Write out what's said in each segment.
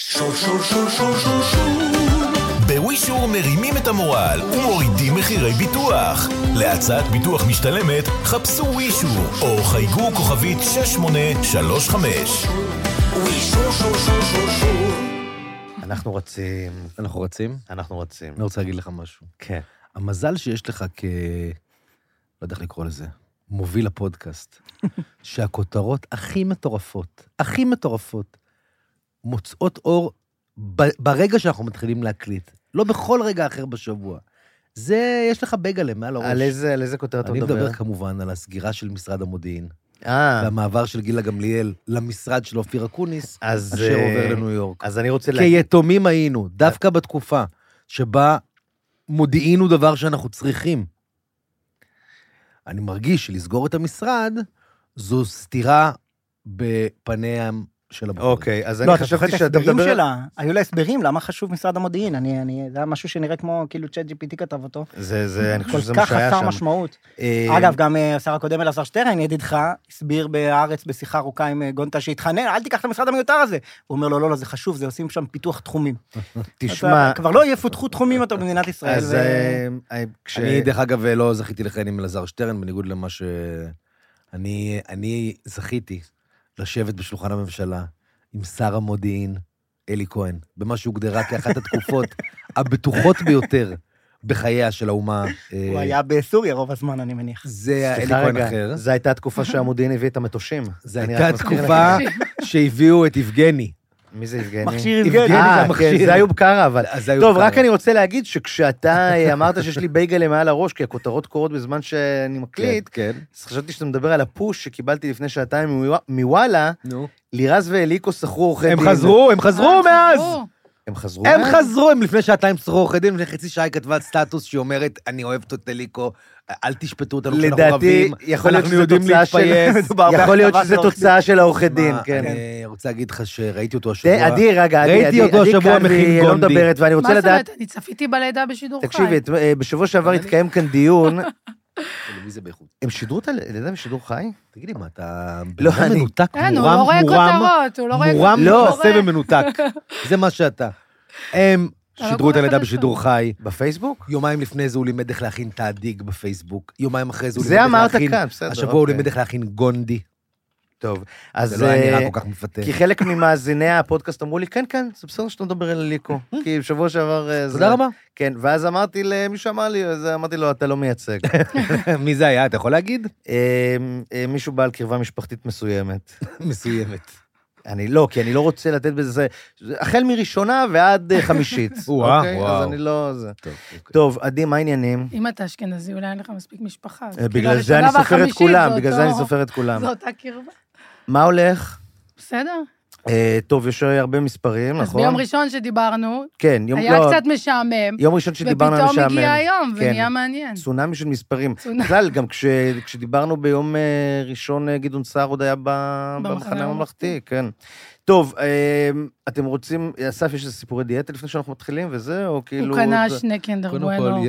שור שור שור שור שור שור. בווישור מרימים את המורל ומורידים מחירי ביטוח. להצעת ביטוח משתלמת חפשו ווישור או חייגו כוכבית 6835. ווישור שור שור שור שור. אנחנו רצים. אנחנו רצים? אנחנו רצים. אני רוצה להגיד לך משהו. כן. המזל שיש לך לא יודע איך לקרוא לזה, מוביל הפודקאסט, שהכותרות הכי מטורפות, מוצאות אור ברגע שאנחנו מתחילים להקליט. לא בכל רגע אחר בשבוע. יש לך בגלה מעל הראש. על איזה כותרת אתה מדבר? אני מדבר כמובן על הסגירה של משרד המודיעין. והמעבר של גילה גמליאל למשרד של אופיר אקוניס, אשר עובר לניו יורק. אז אני רוצה כיתומים היינו, דווקא בתקופה שבה מודיעין הוא דבר שאנחנו צריכים. אני מרגיש שלסגור את המשרד, זו סתירה בפניהם של הבחור. אוקיי, אז אני חשבתי שאתה מדבר... היו לה הסברים, למה חשוב משרד המודיעין? זה היה משהו שנראה כמו, כאילו צ'אט GPT כתב אותו. אני חושב שזה מה שהיה שם. כל כך חסר משמעות. אגב, גם השר הקודם אלעזר שטרן, ידידך, הסביר בארץ בשיחה ארוכה עם גונטה שהתחנן, אל תיקח את המשרד המיותר הזה. הוא אומר לו, לא, זה חשוב, זה עושים שם פיתוח תחומים. תשמע... כבר לא יפותחו תחומים אותו במדינת ישראל. אז אני, דרך אגב, לא זכיתי לכהן עם אלעזר שטרן, בניגוד למה אני זכיתי לשבת בשולחן הממשלה עם שר המודיעין, אלי כהן, במה שהוגדרה כאחת התקופות הבטוחות ביותר בחייה של האומה. הוא היה בסוריה רוב הזמן, אני מניח. זה אלי כהן אחר. זו הייתה התקופה שהמודיעין הביא את המטושים. זו הייתה התקופה שהביאו את יבגני. מי זה יבגני? מכשיר יבגני. כן, זה איוב קרא, אבל... טוב, רק אני רוצה להגיד שכשאתה אמרת שיש לי בייגלה מעל הראש, כי הכותרות קורות בזמן שאני מקליט, אז חשבתי שאתה מדבר על הפוש שקיבלתי לפני שעתיים מוואלה, לירז ואליקו שכרו עורכי דין. הם חזרו מאז! הם חזרו? הם לפני שעתיים שכרו עורכי דין, לפני חצי שעה היא כתבה סטטוס שאומרת, אני אוהבת את אליקו, אל תשפטו אותנו כשאנחנו רבים, אנחנו יודעים להתפייס. יכול להיות שזה תוצאה של העורכי דין, כן. אני רוצה להגיד לך שראיתי אותו השבוע. עדי, רגע, ראיתי אותו השבוע מכין לא מדברת, ואני רוצה לדעת... מה זאת אומרת? אני צפיתי בלידה בשידור חי. תקשיבי, בשבוע שעבר התקיים כאן דיון... טלוויזיה באיכות. הם שידרו את הלידה בשידור חי? תגידי, מה, אתה... לא, אני... מנותק, הוא לא רואה כותרות, הוא לא רואה... מורם, נושא ומנותק. זה מה שאתה. הם שידרו את הלידה בשידור חי. בפייסבוק? יומיים לפני זה הוא לימד איך להכין תעדיג בפייסבוק. יומיים אחרי זה הוא לימד איך להכין... זה אמרת כאן, בסדר. השבוע הוא לימד איך להכין גונדי. טוב, אז... זה לא היה נראה כל כך מפתה. כי חלק ממאזיני הפודקאסט אמרו לי, כן, כן, זה בסדר שאתה מדבר על אליקו. כי בשבוע שעבר... תודה רבה. כן, ואז אמרתי למישהו אמר לי, אמרתי לו, אתה לא מייצג. מי זה היה? אתה יכול להגיד? מישהו בעל קרבה משפחתית מסוימת. מסוימת. כי אני לא רוצה לתת בזה, החל מראשונה ועד חמישית. וואו. אז אני לא... טוב, עדי, מה העניינים? אם אתה אשכנזי, אולי אין לך מספיק משפחה. בגלל זה אני סופר את כולם, זו אותה קרבה. מה הולך? בסדר. טוב, יש הרבה מספרים, נכון? אז ביום ראשון שדיברנו, כן, היה קצת משעמם, יום ראשון שדיברנו על משעמם. ופתאום הגיע היום, ונהיה מעניין. צונאמי של מספרים. בכלל, גם כשדיברנו ביום ראשון, גדעון סער עוד היה במחנה הממלכתי, כן. טוב, אתם רוצים, אסף, יש איזה סיפורי דיאטה לפני שאנחנו מתחילים, וזה, או כאילו... הוא קנה שני קינדר בואנו.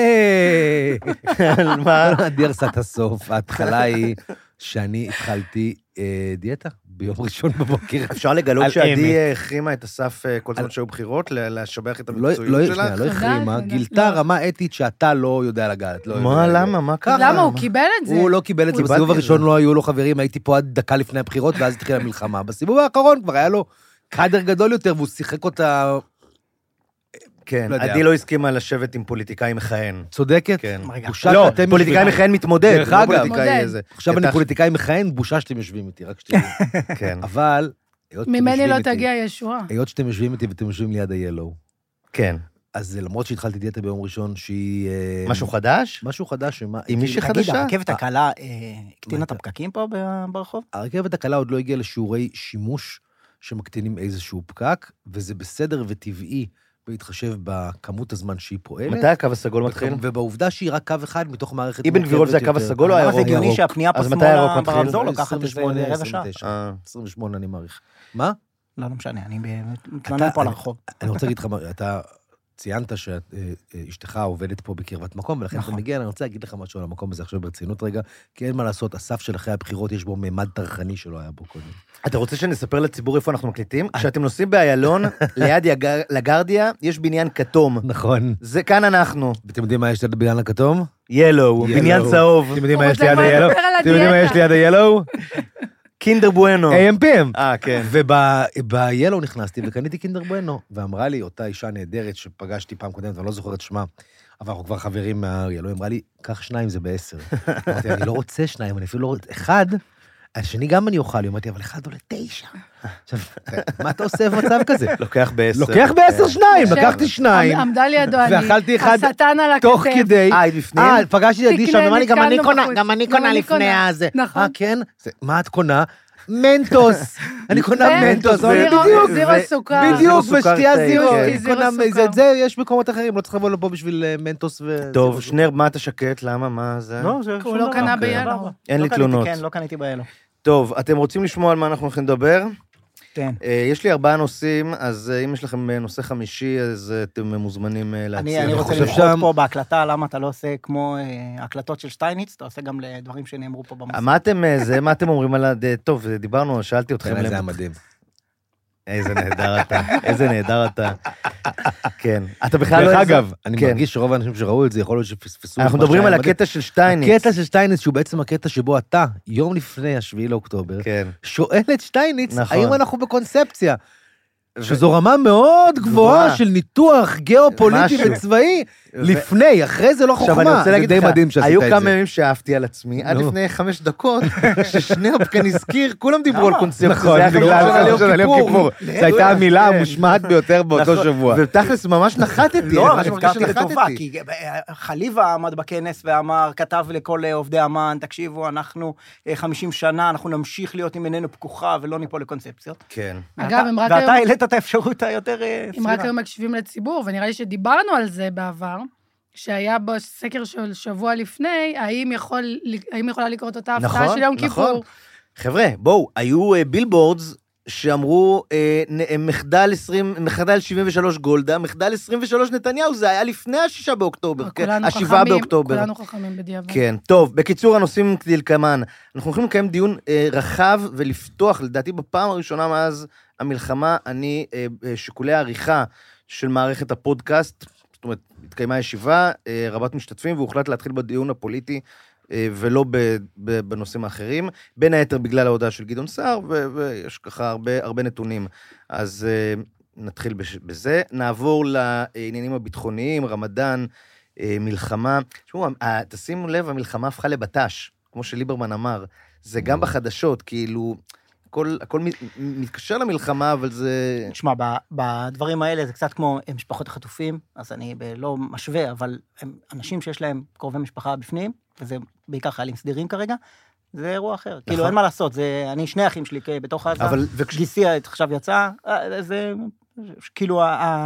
על מה? אני ארסה את הסוף, ההתחלה היא שאני התחלתי דיאטה. ביום ראשון בבוקר. אפשר לגלות שעדי החרימה את אסף כל זמן שהיו בחירות, לשבח את המקצועיות שלה? לא החרימה, גילתה רמה אתית שאתה לא יודע לגעת. מה, למה? מה קרה? למה? הוא קיבל את זה. הוא לא קיבל את זה, בסיבוב הראשון לא היו לו חברים, הייתי פה עד דקה לפני הבחירות, ואז התחילה המלחמה. בסיבוב האחרון כבר היה לו קאדר גדול יותר, והוא שיחק אותה... כן, עדי לא הסכימה לשבת עם פוליטיקאי מכהן. צודקת? כן. לא, פוליטיקאי מכהן מתמודד. דרך אגב, עכשיו אני פוליטיקאי מכהן, בושה שאתם יושבים איתי, רק שתדעו. כן. אבל... ממני לא תגיע ישועה. היות שאתם יושבים איתי ואתם יושבים ליד הילו. כן. אז למרות שהתחלתי דיאטה ביום ראשון, שהיא... משהו חדש? משהו חדש. עם מישהי חדשה? הרכבת הקלה הקטינה את הפקקים פה ברחוב? הרכבת הקלה עוד לא הגיעה לשיעורי שימוש שמקטינים איזשהו פקק, וזה בסדר וטבעי בהתחשב בכמות הזמן שהיא פועלת. מתי הקו הסגול מתחיל? ובעובדה שהיא רק קו אחד מתוך מערכת... אבן גבירול זה הקו הסגול או הירוק? זה הגיוני שהפנייה פה שמאלה ברמזור לוקחת 28, 28 אני מעריך. מה? לא משנה, אני מתלונן פה על הרחוב. אני רוצה להגיד לך, אתה ציינת שאשתך עובדת פה בקרבת מקום, ולכן אתה מגיע, אני רוצה להגיד לך משהו על המקום הזה עכשיו ברצינות רגע, כי אין מה לעשות, הסף של אחרי הבחירות יש בו ממד טרחני שלא היה בו קודם. אתה רוצה שנספר לציבור איפה אנחנו מקליטים? כשאתם נוסעים באיילון, ליד לגרדיה, יש בניין כתום. נכון. זה כאן אנחנו. ואתם יודעים מה יש ליד הבניין הכתום? ילו, בניין צהוב. אתם יודעים מה יש ליד ה-Yellow? אתם יודעים מה יש ליד ה-Yellow? קינדר בואנו. AMPM. כן. וב-Yellow נכנסתי וקניתי קינדר בואנו, ואמרה לי, אותה אישה נהדרת שפגשתי פעם קודמת, ואני לא זוכר את שמה, אבל אנחנו כבר חברים מה-Yellow, אמרה לי, קח 2 זה ב10. אמרתי, אני לא רוצה 2, אני אפילו לא רוצה 1, השני גם אני אוכל, אמרתי, אבל 1 עולה 9. עכשיו, מה אתה עושה במצב כזה? לוקח ב10. לוקח ב10 2, לקחתי 2. עמדה לידו אני, ואכלתי אחד השטן על הכתף. תוך כדי, בפנים? פגשתי לידי שם, אמרה לי, גם אני קונה אני לפני קונה. הזה. נכון. כן? מה את קונה? מנטוס. אני קונה מנטוס. זירו סוכר. בדיוק, ושתייה זירו. זירו סוכר. את זה יש מקומות אחרים, לא צריך לבוא לפה בשביל מנטוס ו... טוב, שנר, מה אתה שקט? למה? מה זה? הוא לא קנה ביאלו. אין לי תלונות. כן, לא קניתי ביאלו. טוב, אתם רוצים לשמוע על מה אנחנו הולכים לדבר? כן. יש לי 4 נושאים, אז אם יש לכם נושא חמישי, אז אתם מוזמנים להציע. אני רוצה לבחור פה בהקלטה, למה אתה לא עושה כמו הקלטות של שטייניץ, אתה עושה גם לדברים שנאמרו פה במסע. מה אתם אומרים על... טוב, דיברנו, שאלתי אתכם. זה היה מדהים. איזה נהדר אתה, איזה נהדר אתה. כן. אתה בכלל לא... דרך אגב, אני מרגיש שרוב האנשים שראו את זה, יכול להיות שפספסו... אנחנו מדברים על הקטע של שטייניץ. הקטע של שטייניץ, שהוא בעצם הקטע שבו אתה, יום לפני 7 לאוקטובר, שואל את שטייניץ, האם אנחנו בקונספציה, שזו רמה מאוד גבוהה של ניתוח גיאופוליטי וצבאי, לפני, אחרי זה לא חוכמה, זה די מדהים שעשית את זה. היו כמה ימים שאהבתי על עצמי, עד לפני 5 דקות, ששני הפקן הזכיר, כולם דיברו על קונספציה. נכון, בגלל של יום כיפור. זו הייתה המילה המושמעת ביותר באותו שבוע. ותכלס ממש נחתתי. לא, אבל הזכרתי לטובה, כי חליבה עמד בכנס ואמר, כתב לכל עובדי אמן, תקשיבו, אנחנו 50 שנה, אנחנו נמשיך להיות עם עינינו פקוחה, ולא ניפול לקונספציות. כן. אגב, ואתה העלית את האפשרות היותר סבירה. אם רק היו מקשיבים לציבור, ונראה לי שדיברנו על זה בעבר, שהיה בסקר של שבוע לפני, האם יכולה לקרות אותה הפתעה של יום כיפור. חבר'ה, בואו, היו בילבורדס שאמרו, מחדל 73 גולדה, מחדל 23 נתניהו, זה היה לפני 6 באוקטובר, 7 באוקטובר. כולנו חכמים בדיעבד. כן, טוב, בקיצור, הנושאים כדלקמן. אנחנו הולכים לקיים דיון רחב ולפתוח, לדעתי בפעם הראשונה מאז המלחמה, שיקולי העריכה של מערכת הפודקאסט, זאת אומרת, התקיימה ישיבה, רבת משתתפים, והוחלט להתחיל בדיון הפוליטי, ולא בנושאים האחרים, בין היתר בגלל ההודעה של גדעון סער, ויש ככה הרבה נתונים. אז נתחיל בזה. נעבור לעניינים הביטחוניים, רמדאן, מלחמה. תשמעו, תשימו לב, המלחמה הפכה לבטש, כמו שליברמן אמר. זה גם בחדשות, כאילו... הכל מתקשר למלחמה, אבל זה... תשמע, בדברים האלה זה קצת כמו משפחות החטופים, אז אני לא משווה, אבל הם אנשים שיש להם קרובי משפחה בפנים, וזה בעיקר חיילים סדירים כרגע, זה אירוע אחר. כאילו, אין מה לעשות, אני 2 אחים שלי בתוך עזה, גיסי עכשיו יצא, זה כאילו,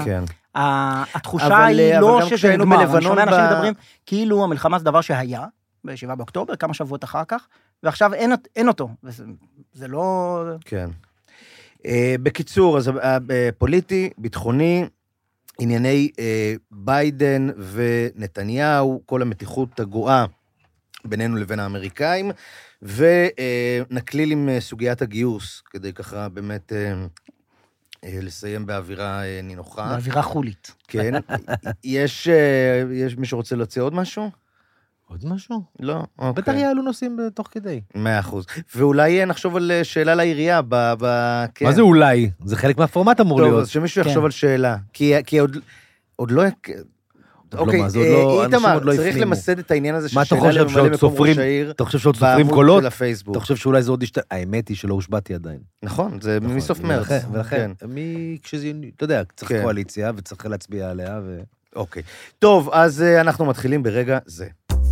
התחושה היא לא שזה נגמר, אני שומע אנשים מדברים, כאילו המלחמה זה דבר שהיה, ב7 באוקטובר, כמה שבועות אחר כך, ועכשיו אין אותו, וזה לא... כן. בקיצור, אז פוליטי, ביטחוני, ענייני ביידן ונתניהו, כל המתיחות הגואה בינינו לבין האמריקאים, ונקליל עם סוגיית הגיוס, כדי ככה באמת לסיים באווירה נינוחה. באווירה חולית. כן. יש מי שרוצה להציע עוד משהו? עוד משהו? לא, אוקיי. בטח יעלו נושאים תוך כדי. 100%. ואולי נחשוב על שאלה לעירייה, מה זה אולי? זה חלק מהפורמט אמור להיות. טוב, אז שמישהו יחשוב על שאלה. כי עוד לא... אוקיי, איתמר, צריך למסד את העניין הזה של שאלה לממלא מקום ראש העיר. אתה חושב שעוד סופרים קולות? אתה חושב שאולי זה עוד האמת היא שלא הושבעתי עדיין. נכון, זה מסוף מרץ. ולכן, כשזה, אתה יודע, צריך קואליציה וצריך להצביע עליה אוקיי. טוב, אז אנחנו מתחילים ברגע זה.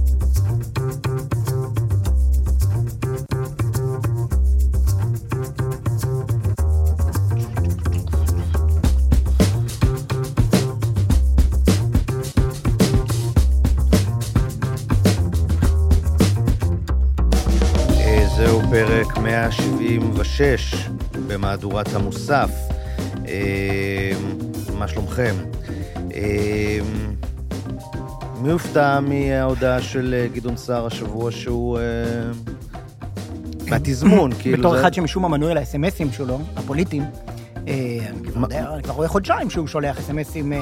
זהו פרק 176 במהדורת המוסף. מה שלומכם? מי הופתע מההודעה של גדעון סער השבוע שהוא... מהתזמון, כאילו... בתור אחד שמשום המנוי על האס-אמסים שלו, הפוליטיים, אני כבר רואה חודשיים שהוא שולח אס-אמסים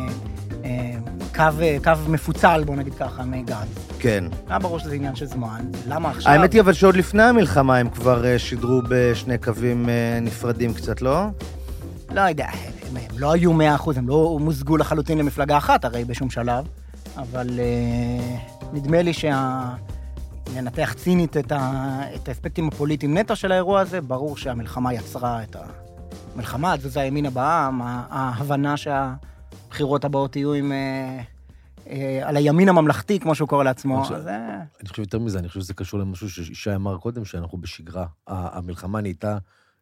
קו מפוצל, בוא נגיד ככה, מגד. כן. היה ברור שזה עניין של זמן. למה עכשיו? האמת היא אבל שעוד לפני המלחמה הם כבר שידרו בשני קווים נפרדים קצת, לא? לא יודע, הם לא היו 100%, הם לא מוזגו לחלוטין למפלגה אחת, הרי בשום שלב, אבל נדמה לי לנתח צינית את האספקטים הפוליטיים נטו של האירוע הזה, ברור שהמלחמה יצרה את המלחמה, זה הימין הבאה, ההבנה שהבחירות הבאות יהיו על הימין הממלכתי, כמו שהוא קורא לעצמו. אני חושב יותר מזה, אני חושב שזה קשור למשהו שישי אמר קודם, שאנחנו בשגרה. המלחמה נהייתה,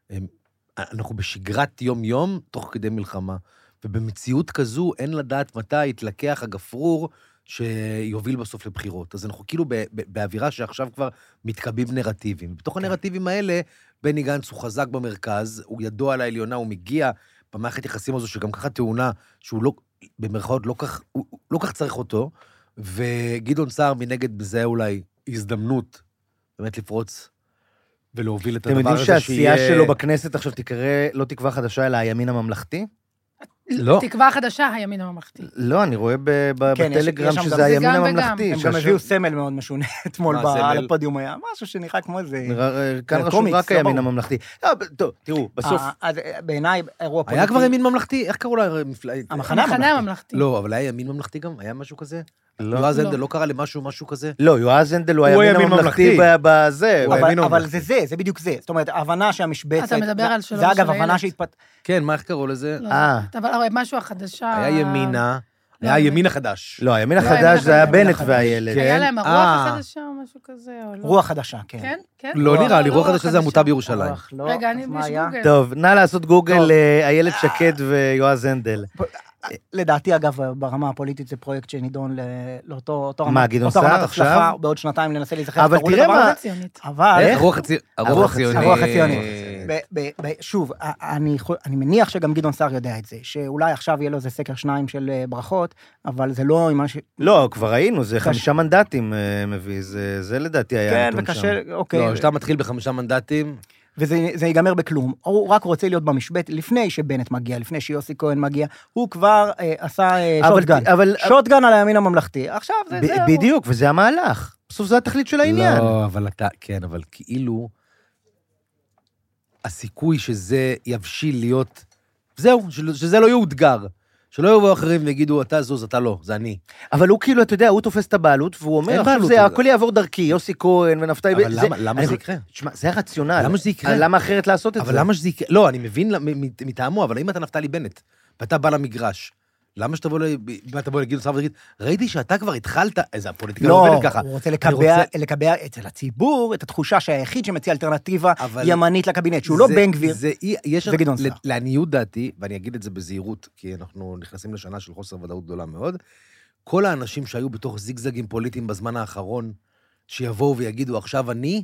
אנחנו בשגרת יום-יום, תוך כדי מלחמה. ובמציאות כזו אין לדעת מתי יתלקח הגפרור שיוביל בסוף לבחירות. אז אנחנו כאילו באווירה שעכשיו כבר מתקבים נרטיבים. בתוך הנרטיבים האלה, בני גנץ הוא חזק במרכז, הוא ידוע על העליונה, הוא מגיע במערכת יחסים הזו, שגם ככה טעונה, שהוא לא, במרכאות לא כך צריך אותו, וגדעון סער מנגד בזה אולי הזדמנות באמת לפרוץ ולהוביל את הדבר הזה שיהיה... אתם יודעים שהעשייה שלו בכנסת עכשיו תקרא לא תקווה חדשה, אלא הימין הממלכתי? לא. תקווה חדשה, הימין הממלכתי. לא, אני רואה בטלגרם שזה הימין הממלכתי. הם גם הביאו סמל מאוד משונה אתמול על הפודיום, היה משהו שנראה כמו איזה... כאן רשום רק הימין הממלכתי. טוב, תראו, בסוף... בעיניי, אירוע פוליטי... היה כבר ימין ממלכתי? איך קראו לה? המחנה הממלכתי. לא, אבל היה ימין ממלכתי גם? היה משהו כזה? יועז הנדל לא קרא למשהו כזה? לא, יועז הנדל הוא הימין הממלכתי בזה. אבל זה בדיוק זה. זאת אומרת, ההבנה שהמשבצת... אתה מדבר על שלום זה אגב, הבנה שהתפת... כן, מה איך קראו לזה? אבל משהו החדשה... היה ימינה, היה הימין החדש. לא, הימין החדש זה היה בנט והילד. היה להם הרוח החדשה או משהו כזה, או לא? רוח חדשה, כן. כן? כן? לא נראה לי, רוח חדשה זה עמותה בירושלים. רגע, אני יש גוגל. טוב, נא לעשות גוגל איילת שקד ויועז הנדל. לדעתי, אגב, ברמה הפוליטית זה פרויקט שנידון לאותו מה, גדעון סער עכשיו? בעוד שנתיים ננסה להיזכר. אבל תראה מה... אבל... הרוח הציונית. הרוח הציונית. שוב, אני מניח שגם גדעון סער יודע את זה, שאולי עכשיו יהיה לו איזה סקר 2 של ברכות, אבל זה לא... לא, כבר ראינו, זה 5 מנדטים מביא, זה לדעתי היה נתון שם. כן, וקשה, אוקיי. לא, שאתה מתחיל ב5 מנדטים... וזה ייגמר בכלום. הוא רק רוצה להיות במשבט לפני שבנט מגיע, לפני שיוסי כהן מגיע, הוא כבר עשה שוטגן. שוטגן על הימין הממלכתי. עכשיו זה... בדיוק, וזה המהלך. בסוף זה התכלית של העניין. לא, אבל אתה... כן, אבל כאילו... הסיכוי שזה יבשיל להיות... זהו, שזה לא יאותגר. שלא יבואו אחרים ויגידו, אתה זוז, אתה לא, זה אני. אבל הוא כאילו, אתה יודע, הוא תופס את הבעלות, והוא אומר, עכשיו זה, הכל יעבור דרכי, יוסי כהן ונפתלי... אבל למה זה יקרה? תשמע, זה הרציונל. למה שזה יקרה? למה אחרת לעשות את זה? אבל למה שזה יקרה? לא, אני מבין מטעמו, אבל אם אתה נפתלי בנט, ואתה בא למגרש, למה שתבוא לגדעון סער ותגיד, ראיתי שאתה כבר התחלת, איזה הפוליטיקה לא עובדת ככה. הוא רוצה לקבע אצל הציבור את התחושה שהיחיד שמציע אלטרנטיבה ימנית לקבינט, שהוא לא בן גביר, זה גדעון סער. לעניות דעתי, ואני אגיד את זה בזהירות, כי אנחנו נכנסים לשנה של חוסר ודאות גדולה מאוד, כל האנשים שהיו בתוך זיגזגים פוליטיים בזמן האחרון, שיבואו ויגידו, עכשיו אני,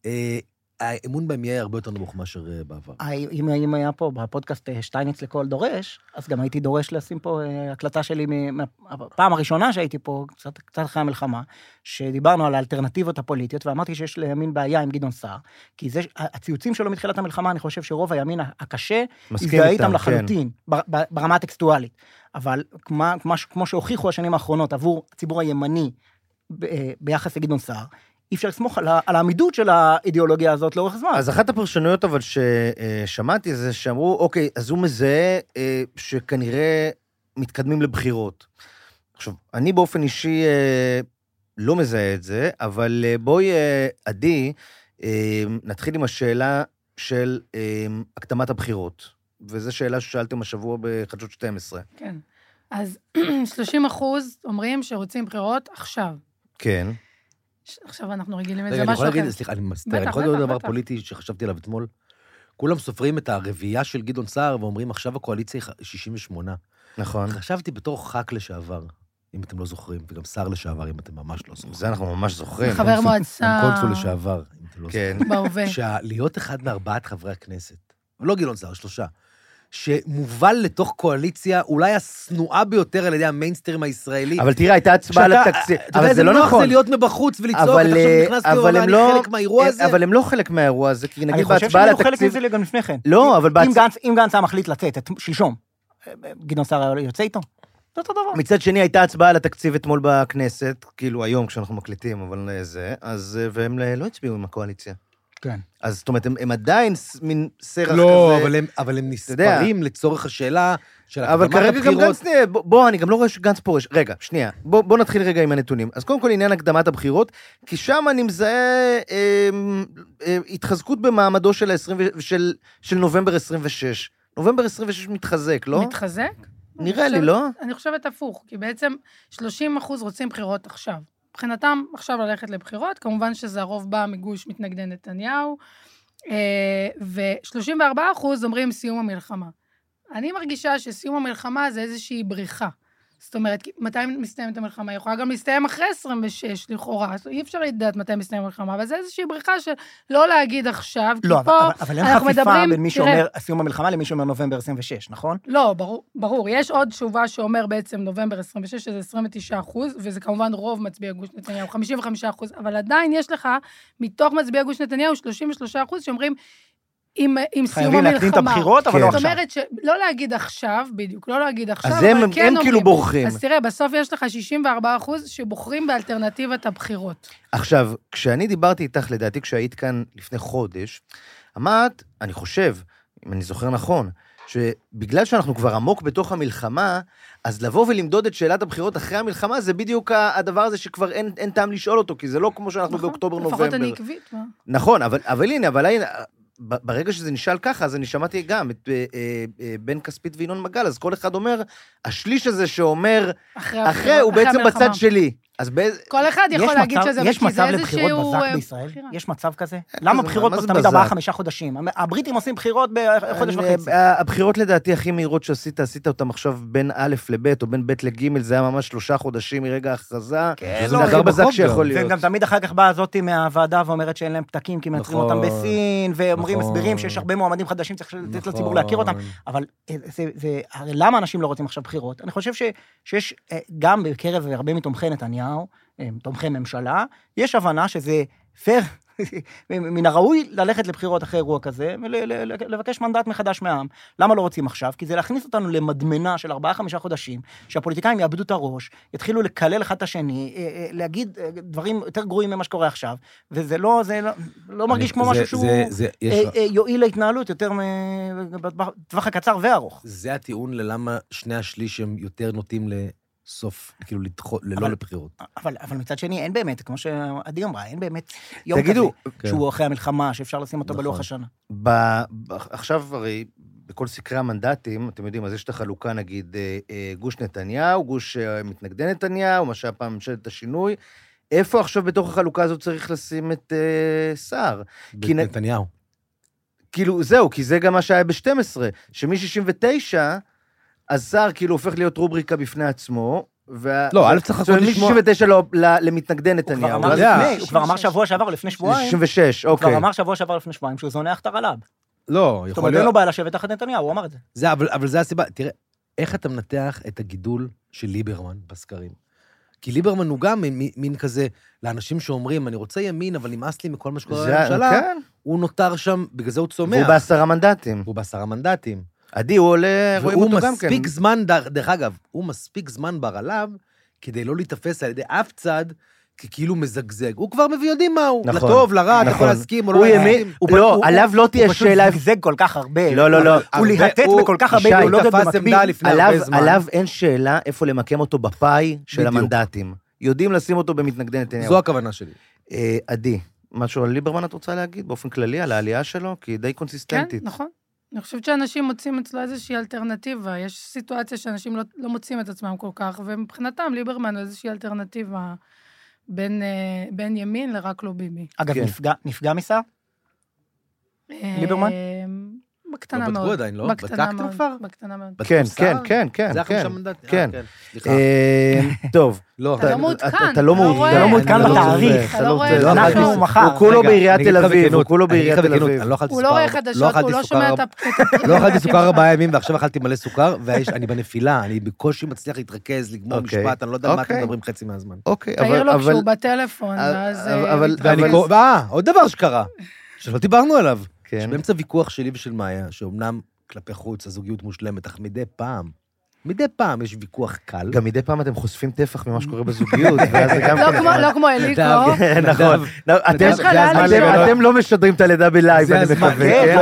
האמון בהם יהיה הרבה יותר נמוך מאשר בעבר. אם היה פה בפודקאסט שטייניץ לכל דורש, אז גם הייתי דורש לשים פה הקלטה שלי מהפעם הראשונה שהייתי פה, קצת אחרי המלחמה, שדיברנו על האלטרנטיבות הפוליטיות, ואמרתי שיש לימין בעיה עם גדעון סער, כי זה, הציוצים שלו מתחילת המלחמה, אני חושב שרוב הימין הקשה, הזדהה איתם לחלוטין, ברמה הטקסטואלית. אבל כמו שהוכיחו השנים האחרונות, עבור הציבור הימני ביחס לגדעון סער, אי אפשר לסמוך על העמידות של האידיאולוגיה הזאת לאורך זמן. אז אחת הפרשנויות אבל ששמעתי זה שאמרו, אוקיי, אז הוא מזהה שכנראה מתקדמים לבחירות. עכשיו, אני באופן אישי לא מזהה את זה, אבל בואי, עדי, נתחיל עם השאלה של הקדמת הבחירות, וזו שאלה ששאלתם השבוע בחדשות 12. כן, אז 30% אומרים שרוצים בחירות עכשיו. כן. עכשיו אנחנו רגילים את זה משהו אחר. סליחה, אני מסתר, אני יכול לדבר דבר פוליטי שחשבתי עליו אתמול. כולם סופרים את הרביעייה של גדעון סער, ואומרים, עכשיו הקואליציה היא 68. נכון. חשבתי בתור ח"כ לשעבר, אם אתם לא זוכרים, וגם שר לשעבר, אם אתם ממש לא זוכרים. זה אנחנו ממש זוכרים. חבר מועצה. קונסול לשעבר, אם אתם לא זוכרים. כן. בהווה. להיות אחד מ4 חברי הכנסת, לא גדעון סער, 3, שמובל לתוך קואליציה, אולי הסנועה ביותר על ידי המיינסטרים הישראלי. אבל תראה, הייתה הצבעה לתקציב. אבל זה לא נכון. זה להיות מבחוץ ולצעוק, אתה עכשיו נכנס כאילו, ואני חלק מהאירוע הזה. אבל הם לא חלק מהאירוע הזה, כי נגיד בהצבעה לתקציב... אני חושב שהם חלק מזה גם לפני כן. לא, אבל אם גנץ היה מחליט לצאת, שלשום, גדעון סער יוצא איתו? זה אותו דבר. מצד שני, הייתה הצבעה על התקציב אתמול בכנסת, כאילו היום כשאנחנו מקליטים, אבל זה, והם לא הצביעו עם הקואליציה. כן. אז זאת אומרת, הם עדיין מין סרח כזה. לא, אבל הם נספרים לצורך השאלה של הקדמת הבחירות. אבל כרגע גם גנץ, בוא, אני גם לא רואה שגנץ פורש. רגע, שנייה, בוא נתחיל רגע עם הנתונים. אז קודם כל עניין הקדמת הבחירות, כי שם אני מזהה התחזקות במעמדו של נובמבר 26. נובמבר 26 מתחזק, לא? מתחזק? נראה לי, לא? אני חושבת הפוך, כי בעצם 30% רוצים בחירות עכשיו. מבחינתם עכשיו ללכת לבחירות, כמובן שזה הרוב בא מגוש מתנגדי נתניהו, ו34% אומרים סיום המלחמה. אני מרגישה שסיום המלחמה זה איזושהי בריחה. זאת אומרת, מתי מסתיימת המלחמה? היא יכולה גם להסתיים אחרי 26 לכאורה, אי אפשר לדעת מתי מסתיים המלחמה, אבל זה איזושהי בריחה של לא להגיד עכשיו, כי פה אבל אין חפיפה בין מי שאומר סיום המלחמה למי שאומר נובמבר 26, נכון? לא, ברור. יש עוד תשובה שאומר בעצם נובמבר 26, שזה 29%, וזה כמובן רוב מצביע גוש נתניהו, 55%, אבל עדיין יש לך, מתוך מצביע גוש נתניהו, 33% שאומרים, עם סיום המלחמה. להקדים את הבחירות, אבל לא עכשיו. זאת אומרת שלא להגיד עכשיו, בדיוק, לא להגיד עכשיו, אז הם כאילו בוחרים. אז תראה, בסוף יש לך 64% שבוחרים באלטרנטיבת הבחירות. עכשיו, כשאני דיברתי איתך, לדעתי, כשהיית כאן לפני חודש, אמרת, אני חושב, אם אני זוכר נכון, שבגלל שאנחנו כבר עמוק בתוך המלחמה, אז לבוא ולמדוד את שאלת הבחירות אחרי המלחמה, זה בדיוק הדבר הזה שכבר אין טעם לשאול אותו, כי זה לא כמו שאנחנו באוקטובר-נובמבר. לפחות אני עקבית, מה? נכון, אבל הנה, ברגע שזה נשאל ככה, אז אני שמעתי גם את בן כספית וינון מגל, אז כל אחד אומר, השליש הזה שאומר, אחרי הוא בעצם בצד שלי. כל אחד יכול להגיד שזה יש מצב לבחירות בזק בישראל? יש מצב כזה? למה בחירות תמיד 4-5 חודשים? הבריטים עושים בחירות בחודש וחצי. הבחירות לדעתי הכי מהירות שעשית, עשית אותם עכשיו בין א' לב' או בין ב' לג', זה היה ממש 3 חודשים מרגע ההכרזה. זה הכי בזק שיכול להיות. וגם תמיד אחר כך באה הזאתי מהוועדה ואומרת שאין להם פתקים, כי מייצרים אותם בסין, ואומרים הסברים שיש הרבה מועמדים חדשים, צריך לתת לציבור להכיר אותם. אבל למה אנשים לא רוצים עכשיו בחירות? אני חושב שיש גם בקרב הרבה מתומכי נתניהו, תומכי ממשלה, יש הבנה שזה פייר, מן הראוי ללכת לבחירות אחרי אירוע כזה, ולבקש מנדט מחדש מהעם. למה לא רוצים עכשיו? כי זה להכניס אותנו למדמנה של 4-5 חודשים, שהפוליטיקאים יאבדו את הראש, יתחילו לקלל אחד את השני, להגיד דברים יותר גרועים ממה שקורה עכשיו, וזה לא מרגיש כמו משהו שהוא יועיל להתנהלות יותר בטווח הקצר והארוך. זה הטיעון ללמה 2/3 הם יותר נוטים סוף, כאילו, ללא לבחירות. אבל מצד שני, אין באמת, כמו שעדי אמרה, אין באמת יום כזה, שהוא אחרי המלחמה, שאפשר לשים אותו בלוח השנה. עכשיו, הרי, בכל סקרי המנדטים, אתם יודעים, אז יש את החלוקה, נגיד, גוש נתניהו, גוש מתנגדי נתניהו, מה שהיה פעם ממשלת השינוי, איפה עכשיו בתוך החלוקה הזאת צריך לשים את סער? נתניהו. כאילו, זהו, כי זה גם מה שהיה ב-12, שמ-69, אז סער כאילו הופך להיות רובריקה בפני עצמו, לא, א' צריך לחכות לשמוע. מ-69 למתנגדי נתניהו. הוא כבר אמר שבוע שעבר לפני שבועיים. 66, אוקיי. הוא כבר אמר שבוע שעבר לפני שבועיים שהוא זונח את הרל"ב. לא, יכול להיות. זאת אומרת, אין לו בעיה לשבת תחת נתניהו, הוא אמר את זה. אבל זה הסיבה, תראה, איך אתה מנתח את הגידול של ליברמן בסקרים? כי ליברמן הוא גם מין כזה, לאנשים שאומרים, אני רוצה ימין, אבל נמאס לי מכל מה שקורה בממשלה, הוא נותר שם, בגלל זה הוא צומח. והוא ב10 מנדטים. עדי, הוא עולה, רואים אותו גם כן. והוא מספיק זמן, דרך אגב, הוא מספיק זמן ברל"ב, כדי לא להתאפס על ידי אף צד, כאילו מזגזג. הוא כבר מביא יודעים מה הוא. לטוב, לרע, אתה יכול להסכים או לא להסכים. לא, עליו לא תהיה שאלה. הוא פשוט זגזג כל כך הרבה. לא. הוא להטט בכל כך הרבה אידיאולוגיות במקביל. עליו אין שאלה איפה למקם אותו בפאי של המנדטים. יודעים לשים אותו במתנגדי נתניהו. זו הכוונה שלי. עדי, משהו על ליברמן את רוצה להגיד, באופן כללי, על העלייה שלו? כי היא די קונסיסטנטית. כן, נכון. אני חושבת שאנשים מוצאים אצלו איזושהי אלטרנטיבה. יש סיטואציה שאנשים לא מוצאים את עצמם כל כך, ומבחינתם ליברמן הוא איזושהי אלטרנטיבה בין ימין לרק לא ביבי. אגב, נפגע מסע? ליברמן? בקטנה מאוד. לא בדקו עדיין, לא? בדקתם כבר? בקטנה מאוד. כן, כן, כן, כן. זה ה5 מנדטים? כן. סליחה. טוב. אתה לא מעודכן. אתה לא מעודכן בתאריך. אתה לא רואה. אנחנו מחר. הוא כולו בעיריית תל אביב, הוא כולו בעיריית תל אביב. הוא לא רואה חדשות, הוא לא שומע את לא אכלתי סוכר 4 ימים, ועכשיו אכלתי מלא סוכר, ואני בנפילה, אני בקושי מצליח להתרכז, לגמור משפט, אני לא יודע מה אתם מדברים חצי מהזמן. אוקיי, תעיר לו כשהוא בטלפון, ואז... עוד דבר שקרה, שלא דיברנו עליו, כן. שבאמצע ויכוח שלי ושל מאיה, שאומנם כלפי חוץ הזוגיות מושלמת, אך מדי פעם יש ויכוח קל. גם מדי פעם אתם חושפים טפח ממה שקורה בזוגיות, ואז זה גם... לא כמו אליקו. נכון. אתם לא משדרים את הלידה בלייב, אני מקווה.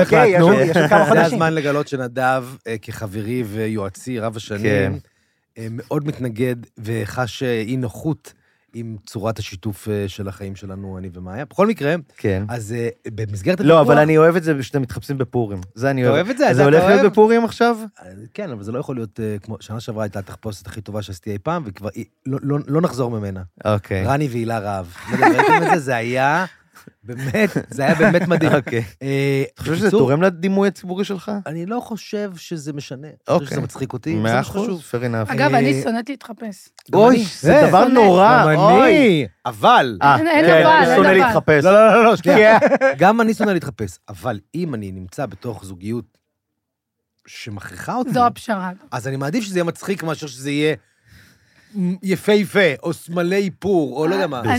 זה הזמן לגלות שנדב, כחברי ויועצי רב השנים, מאוד מתנגד וחש אי נוחות עם צורת השיתוף של החיים שלנו, אני ומאיה. בכל מקרה, אז במסגרת הוויכוח... לא, אבל אני אוהב את זה שאתם מתחפשים בפורים. זה אני אוהב. אתה אוהב את זה? זה הולך להיות בפורים עכשיו? כן, אבל זה לא יכול להיות כמו... שנה שעברה הייתה התחפושת הכי טובה שעשיתי אי פעם, וכבר לא נחזור ממנה. אוקיי. רני והילה רהב. לא יודע, ראיתם את זה? זה היה באמת מדהים. אוקיי. אתה חושב שזה תורם לדימוי הציבורי שלך? אני לא חושב שזה משנה. אני חושב שזה מצחיק אותי. 100%, fair enough. אגב, אני שונאת להתחפש. אוי, זה דבר נורא. אני, אבל... אין אבל, הוא שונא להתחפש. לא, שנייה. גם אני שונא להתחפש, אבל אם אני נמצא בתוך זוגיות שמכריחה אותי... זו הפשרה. אז אני מעדיף שזה יהיה מצחיק מאשר שזה יהיה יפה, או מלא איפור, או לא יודע מה.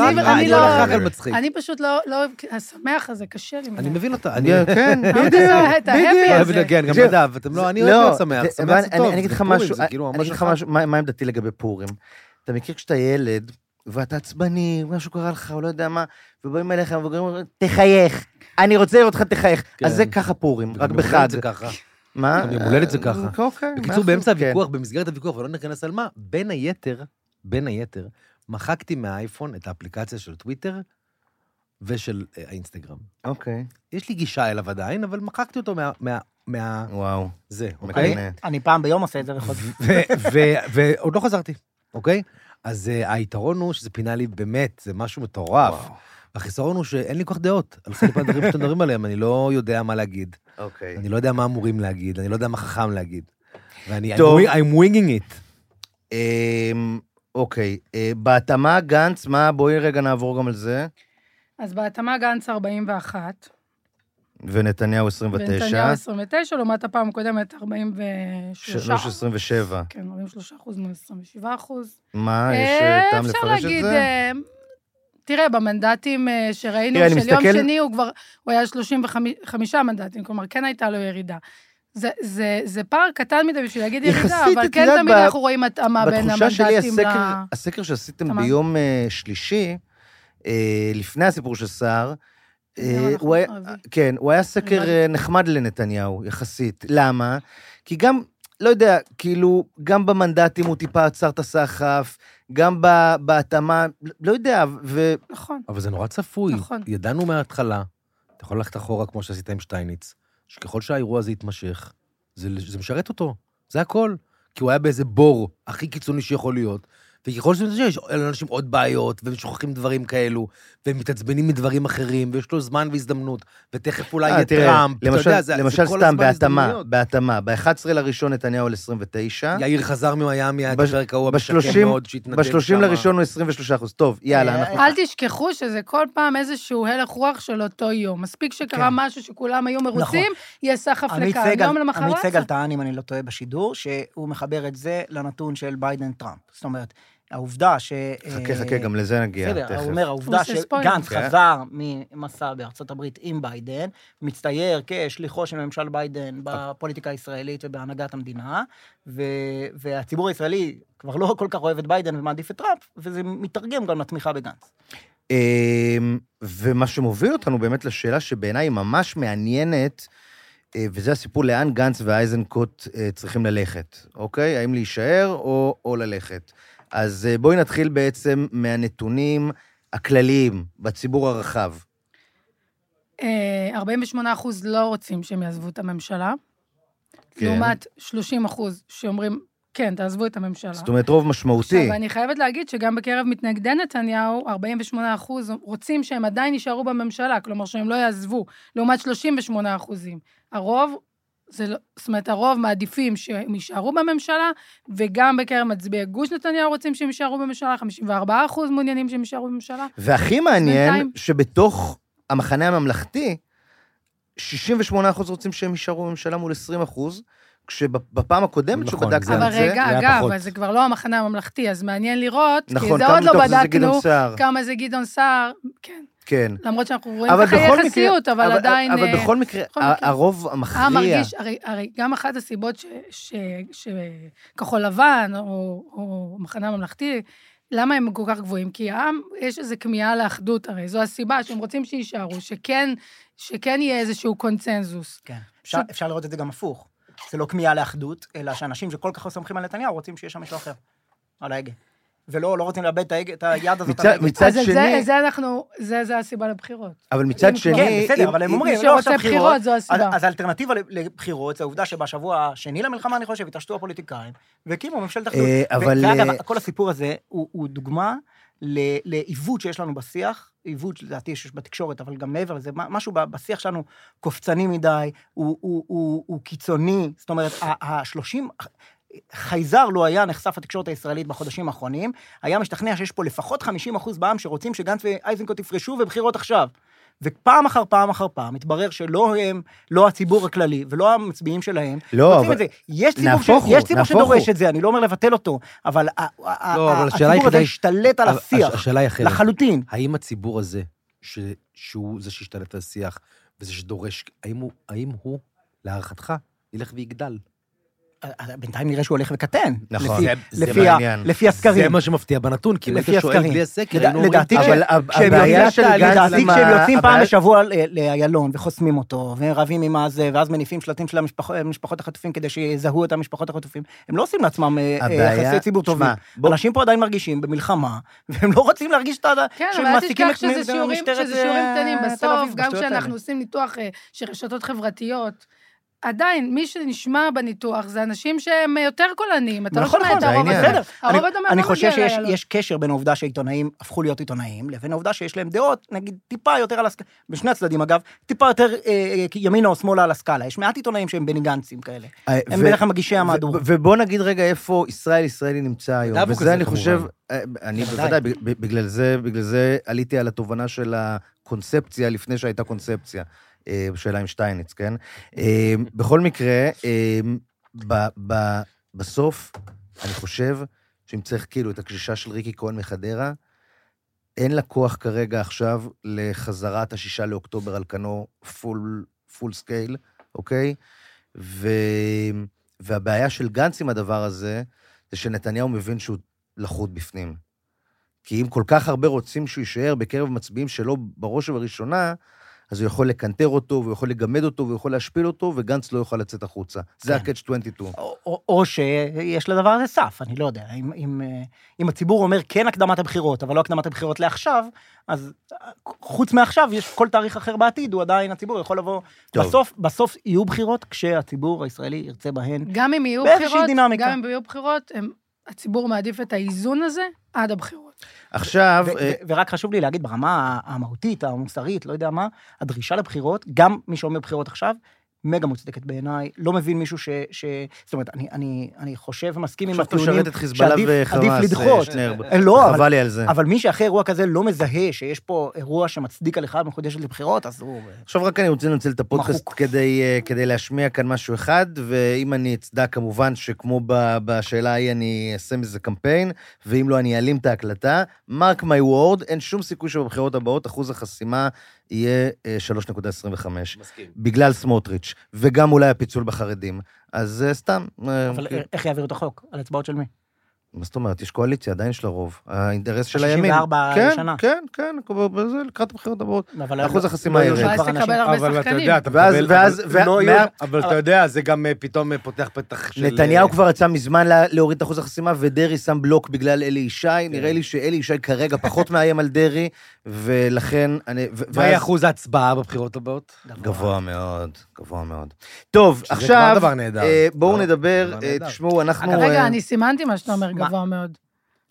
אני פשוט לא, השמח הזה קשה לי. אני מבין אותה. כן, את ההפי הזה. כן, גם נדב, אני אוהב להיות שמח. שמח זה טוב. אני אגיד לך משהו, מה עמדתי לגבי פורים? אתה מכיר כשאתה ילד, ואתה עצבני, משהו קרה לך, או לא יודע מה, ובאים אליך, ואומרים, תחייך. אני רוצה לראות אותך תחייך. אז זה ככה פורים, רק בחג. מה? גם ימולדת זה ככה. אוקיי. בקיצור, באמצע הוויכוח, במסגרת הוויכוח, ולא נכנס על מה, בין היתר, מחקתי מהאייפון את האפליקציה של טוויטר ושל האינסטגרם. אוקיי. יש לי גישה אליו עדיין, אבל מחקתי אותו וואו. זה, אוקיי? אני פעם ביום עושה את זה בחודש. ועוד לא חזרתי, אוקיי? אז היתרון הוא שזה פינה לי באמת, זה משהו מטורף. החיסרון הוא שאין לי כל כך דעות על חלק מהדברים שאתם מדברים עליהם, אני לא יודע מה להגיד. אוקיי. אני לא יודע מה אמורים להגיד, אני לא יודע מה חכם להגיד. ואני, I'm winging it. אוקיי. בהתאמה גנץ, בואי רגע נעבור גם על זה. אז בהתאמה גנץ 41. ונתניהו 29. ונתניהו 29, לעומת הפעם הקודמת 43. 27. כן, 43% מול 27%. מה, יש טעם לפרש את זה? תראה, במנדטים שראינו של יום שני, הוא היה 35 מנדטים, כלומר, כן הייתה לו ירידה. זה פער קטן מדי בשביל להגיד ירידה, אבל כן תמיד אנחנו רואים התאמה בין המנדטים בתחושה שלי, הסקר שעשיתם ביום שלישי, לפני הסיפור של סער, כן, הוא היה סקר נחמד לנתניהו, יחסית. למה? כי גם, לא יודע, כאילו, גם במנדטים הוא טיפה עצר את הסחף, גם בהתאמה, לא יודע, נכון. אבל זה נורא צפוי. ידענו מההתחלה, אתה יכול ללכת אחורה כמו שעשית עם שטייניץ, שככל שהאירוע הזה יתמשך, זה משרת אותו. זה הכל. כי הוא היה באיזה בור הכי קיצוני שיכול להיות, וככל שיש לאנשים עוד בעיות, והם שוכחים דברים כאלו, והם מתעצבנים מדברים אחרים, ויש לו זמן והזדמנות, ותכף אולי יהיה טראמפ, למשל סתם בהתאמה, ב-11 לראשון נתניהו על 29. יאיר חזר ממיימי, היה בפרק ההוא בשקם מאוד, שהתנדב שם. ב-30 לראשון הוא 23%. טוב, יאללה. אל תשכחו שזה כל פעם איזשהו הלך רוח של אותו יום. מספיק שקרה משהו שכולם היו מרוצים, יהיה סחף לקהל. עמית סגל טען, אם אני לא טועה בשידור, שהוא מחבר את זה לנתון של ביידן-טראמפ. זאת אומרת, העובדה ש... חכה, גם לזה נגיע. בסדר, הוא אומר, העובדה שגנץ חזר ממסע בארצות הברית עם ביידן, מצטייר כשליחו של ממשל ביידן בפוליטיקה הישראלית ובהנהגת המדינה, והציבור הישראלי כבר לא כל כך אוהב את ביידן ומעדיף את טראמפ, וזה מתרגם גם לתמיכה בגנץ. ומה שמוביל אותנו באמת לשאלה שבעיניי היא ממש מעניינת, וזה הסיפור לאן גנץ ואייזנקוט צריכים ללכת, אוקיי? האם להישאר או ללכת? אז בואי נתחיל בעצם מהנתונים הכלליים בציבור הרחב. 48% לא רוצים שהם יעזבו את הממשלה, לעומת 30% שאומרים, כן, תעזבו את הממשלה. זאת אומרת, רוב משמעותי. עכשיו, אני חייבת להגיד שגם בקרב מתנגדי נתניהו, 48% רוצים שהם עדיין יישארו בממשלה, כלומר שהם לא יעזבו, לעומת 38%. הרוב זאת אומרת, הרוב מעדיפים שהם יישארו בממשלה, וגם בקרב מצביעי גוש נתניהו רוצים שהם יישארו בממשלה, 54% מעוניינים שהם יישארו בממשלה. והכי מעניין שבתוך המחנה הממלכתי, 68% רוצים שהם יישארו בממשלה מול 20%, כשבפעם הקודמת שבדקת את זה... אבל רגע, אגב, זה כבר לא המחנה הממלכתי, אז מעניין לראות, כי זה עוד לא בדקנו כמה זה גדעון סער, כן. כן. למרות שאנחנו רואים את החיי יחסיות, אבל עדיין... אבל בכל מקרה, הרוב המכריע... הרי גם אחת הסיבות שכחול לבן, או מחנה הממלכתי, למה הם כל כך גבוהים? כי העם, יש איזו כמיהה לאחדות, הרי זו הסיבה שהם רוצים שישארו, שכן יהיה איזשהו קונצנזוס. כן, אפשר לראות את זה גם הפוך. זה לא כמיהה לאחדות, אלא שאנשים שכל כך סומכים על נתניהו, רוצים שיש שם מישהו אחר, על ההגה. ולא רוצים לאבד את היד הזאת. מצד שני... זה הסיבה לבחירות. אבל מצד שני... כן, בסדר, אבל הם אומרים, מי שרוצה בחירות, זו הסיבה. אז האלטרנטיבה לבחירות, זה העובדה שבשבוע השני למלחמה, אני חושב, התעשתו הפוליטיקאים, והקימו ממשלת אחדות. ואגב, כל הסיפור הזה הוא דוגמה לעיוות שיש לנו בשיח, עיוות, לדעתי, שיש בתקשורת, אבל גם מעבר לזה, משהו בשיח שלנו קופצני מדי, הוא קיצוני, זאת אומרת, ה-30... חייזר לא היה נחשף התקשורת הישראלית בחודשים האחרונים, היה משתכנע שיש פה לפחות 50% בעם שרוצים שגנץ ואיזנקוט יפרשו ובחירות עכשיו. ופעם אחר פעם אחר פעם, מתברר שלא הם, לא הציבור הכללי, ולא המצביעים שלהם, רוצים את זה. יש ציבור שדורש את זה, אני לא אומר לבטל אותו, אבל הציבור הזה השתלט על השיח, לחלוטין. האם הציבור הזה, שהוא זה שהשתלט על השיח, וזה שדורש, האם הוא, להערכתך, ילך ויגדל? בינתיים נראה שהוא הולך וקטן. נכון, לפי הסקרים. זה מה שמפתיע בנתון, כי אם היית שואל בלי הסקר, לדעתי כשהם יוצאים פעם בשבוע לאיילון, וחוסמים אותו, ורבים עם הזה, ואז מניפים שלטים של המשפחות החטופים, כדי שיזהו את המשפחות החטופים, הם לא עושים לעצמם יחסי ציבור טובים. אנשים פה עדיין מרגישים במלחמה, והם לא רוצים להרגיש שהם מעסיקים את משטרת... שזה שיעורים קטנים בסוף, גם כשאנחנו עושים ניתוח של רשתות חברתיות, עדיין, מי שנשמע בניתוח, זה אנשים שהם יותר קולניים, אתה לא שומע את הרוב הזה. אני חושב שיש קשר בין העובדה שהעיתונאים הפכו להיות עיתונאים, לבין העובדה שיש להם דעות, נגיד, טיפה יותר על הסקאלה, בשני הצדדים אגב, טיפה יותר ימינה או שמאלה על הסקאלה, יש מעט עיתונאים שהם בני גנצים כאלה, הם בדרך כלל מגישי המהדורה. ובוא נגיד רגע איפה ישראלי נמצא היום, וזה אני חושב, אני בוודאי, בגלל זה עליתי על התובנה של הקונספציה לפני שהייתה קונספציה. בשאלה עם שטייניץ, כן? בכל מקרה, בסוף, אני חושב שאם צריך כאילו את הקשישה של ריקי כהן מחדרה, אין לה כוח כרגע עכשיו לחזרת 6 לאוקטובר על כנו פול סקייל, אוקיי? והבעיה של גנץ עם הדבר הזה, זה שנתניהו מבין שהוא לחוד בפנים. כי אם כל כך הרבה רוצים שהוא יישאר בקרב מצביעים שלו בראש ובראשונה, אז הוא יכול לקנטר אותו, והוא יכול לגמד אותו, והוא יכול להשפיל אותו, וגנץ לא יוכל לצאת החוצה. זה ה-Catch 22. או שיש לדבר הזה סף, אני לא יודע. אם הציבור אומר כן הקדמת הבחירות, אבל לא הקדמת הבחירות לעכשיו, אז חוץ מעכשיו, יש כל תאריך אחר בעתיד, הוא עדיין הציבור יכול לבוא. בסוף יהיו בחירות, כשהציבור הישראלי ירצה בהן. גם אם יהיו בחירות, הציבור מעדיף את האיזון הזה עד הבחירות. עכשיו... ורק חשוב לי להגיד, ברמה המהותית, המוסרית, לא יודע מה, הדרישה לבחירות, גם מי שאומר בחירות עכשיו, מגה מוצדקת בעיניי, לא מבין מישהו זאת אומרת, אני חושב ומסכים עם הטיעונים, שעדיף לדחות. חבל לי על זה. אבל מי שאחרי אירוע כזה לא מזהה שיש פה אירוע שמצדיק הליכה מחודשת לבחירות, אז הוא... עכשיו רק אני רוצה לנצל את הפודקאסט כדי להשמיע כאן משהו אחד, ואם אני אצדק כמובן שכמו בשאלה ההיא אני אעשה מזה קמפיין, ואם לא אני אעלים את ההקלטה, mark my word, אין שום סיכוי שבבחירות הבאות אחוז החסימה יהיה 3.25. בגלל סמוטריץ', וגם אולי הפיצול בחרדים. אז סתם... אבל איך יעבירו את החוק? על הצבעות של מי? מה זאת אומרת? יש קואליציה, עדיין יש לרוב. האינטרס של הימין. 64 שנה. כן, זה לקראת הבחירות הבאות. אחוז החסימה ירד. אבל אתה יודע, אבל אתה יודע, זה גם פתאום פותח פתח של... נתניהו כבר יצא מזמן להוריד את אחוז החסימה, ודרי שם בלוק בגלל אלי ישי. נראה לי שאלי ישי כרגע פחות מאיים על דרי, ולכן... מה אחוז ההצבעה בבחירות הבאות? גבוה מאוד, גבוה מאוד. טוב, עכשיו, בואו נדבר, תשמעו, אנחנו... רגע, אני סימנתי מה שאתה אומר גבוה מאוד.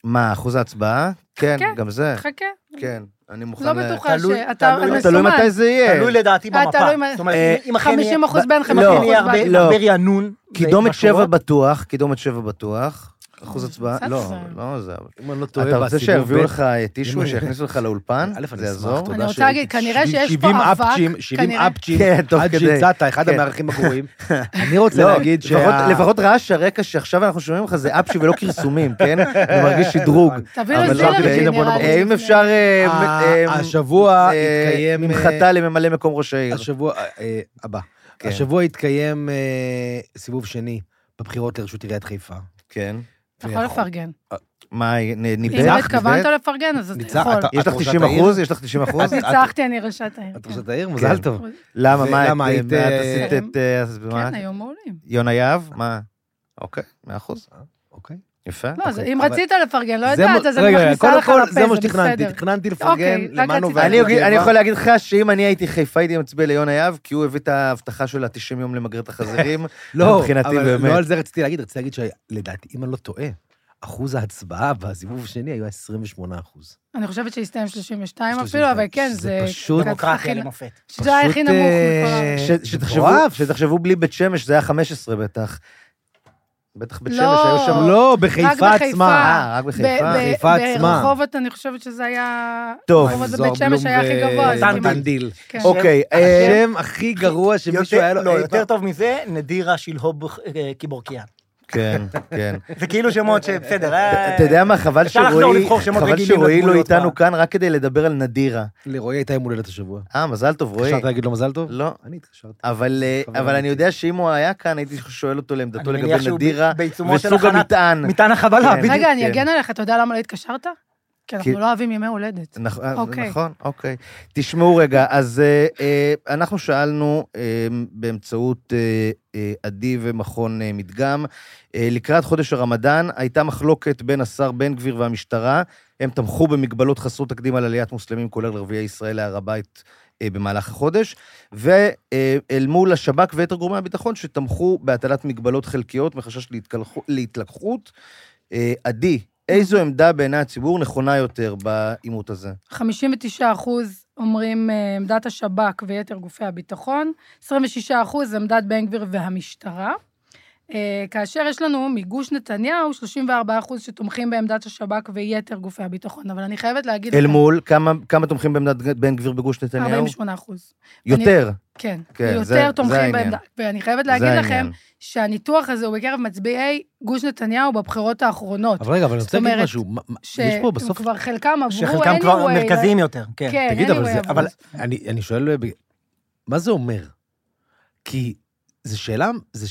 מה, אחוז ההצבעה? כן, גם זה. חכה. כן, אני מוכן... לא בטוחה שאתה מסומן. תלוי מתי זה יהיה. תלוי לדעתי במפה. זאת אומרת, אם אכן 50% בינכם, 50% הרבה רענון. קידומת 7 בטוח. אחוז הצבעה? לא, זה... אם אני לא טועה, אתה רוצה שיביאו לך טישו, שיכניסו לך לאולפן? זה יעזור? אני רוצה להגיד, כנראה שיש פה אבק. 70 אפצ'ים, עד שהצעת, אחד המערכים הגרועים. אני רוצה להגיד לפחות רעש הרקע שעכשיו אנחנו שומעים לך, זה אפצ'י ולא קרסומים, כן? זה מרגיש שדרוג. תביאו לזילר, נראה לי. אם אפשר... השבוע יתקיים... ממחתה לממלא מקום ראש העיר. השבוע יתקיים סיבוב שני בבחירות לרשות עיריית חיפה. כן. אתה יכול לפרגן. מה, ניצחת? אם התכוונת לפרגן, אז אתה יכול. יש לך 90%? יש לך 90%? ניצחתי, אני ראשת העיר. את ראשת העיר? מזל טוב. למה? מה היית... עשית את... כן, היום מעולים. יונה יהב? מה? אוקיי, 100%. אוקיי. יפה. לא, אם רצית לפרגן, לא יודעת, אז אני מכניסה לך לפה, זה מה שתכננתי. תכננתי לפרגן למנו אני יכול להגיד לך שאם אני הייתי חיפה, הייתי מצביע ליונה יהב, כי הוא הביא את ההבטחה של 90 יום למגר את החזירים. לא, אבל לא על זה רציתי להגיד שלדעתי, אם אני לא טועה, אחוז ההצבעה בסיבוב השני היו 28%. אני חושבת שהסתיים 32 אפילו, אבל כן, זה... פשוט... דמוקרטיה למופת. שזה היה הכי נמוך מכל... שתחשבו בלי בית שמש, זה היה 15 בטח. בטח בית שמש היו שם... לא, בחיפה עצמה. רק בחיפה? בחיפה עצמה. ברחובות אני חושבת שזה היה... טוב. בית שמש היה הכי גבוה. סנטנדיל. אוקיי. השם הכי גרוע שמישהו היה לו... לא, יותר טוב מזה, נדירה שלהוב קיבורקיאן. כן, כן. זה כאילו שמות שבסדר. אתה יודע מה, חבל שרועי לא איתנו כאן רק כדי לדבר על נדירה. לרועי הייתה יום הולדת השבוע. מזל טוב, רועי. התקשרת להגיד לו מזל טוב? לא. אני התקשרתי. אבל אני יודע שאם הוא היה כאן, הייתי שואל אותו לעמדתו לגבי נדירה וסוג המטען. מטען החבלה. רגע, אני אגן עליך, אתה יודע למה לא התקשרת? כי אנחנו לא אוהבים ימי הולדת. נכון, אוקיי. תשמעו רגע, אז אנחנו שאלנו באמצעות עדי ומכון מדגם, לקראת חודש הרמדאן, הייתה מחלוקת בין השר בן גביר והמשטרה, הם תמכו במגבלות חסרות תקדים על עליית מוסלמים, כולל ערביי ישראל להר הבית במהלך החודש, ואל מול השב"כ ויתר גורמי הביטחון, שתמכו בהטלת מגבלות חלקיות מחשש להתלקחות. עדי, איזו עמדה בעיני הציבור נכונה יותר בעימות הזה? 59% אומרים עמדת השב"כ ויתר גופי הביטחון, 26% עמדת בן גביר והמשטרה, כאשר יש לנו מגוש נתניהו 34% שתומכים בעמדת השב"כ ויתר גופי הביטחון, אבל אני חייבת להגיד... אל מול, כמה תומכים בעמדת בן גביר בגוש נתניהו? 48%. יותר? כן, יותר תומכים בעמדה. ואני חייבת להגיד לכם שהניתוח הזה הוא בקרב מצביעי גוש נתניהו בבחירות האחרונות. אבל רגע, אבל אני רוצה להגיד משהו. יש פה בסוף... שכבר חלקם עברו... שחלקם כבר מרכזיים יותר, כן. תגיד, אבל אני שואל, מה זה אומר? כי זו שאלה,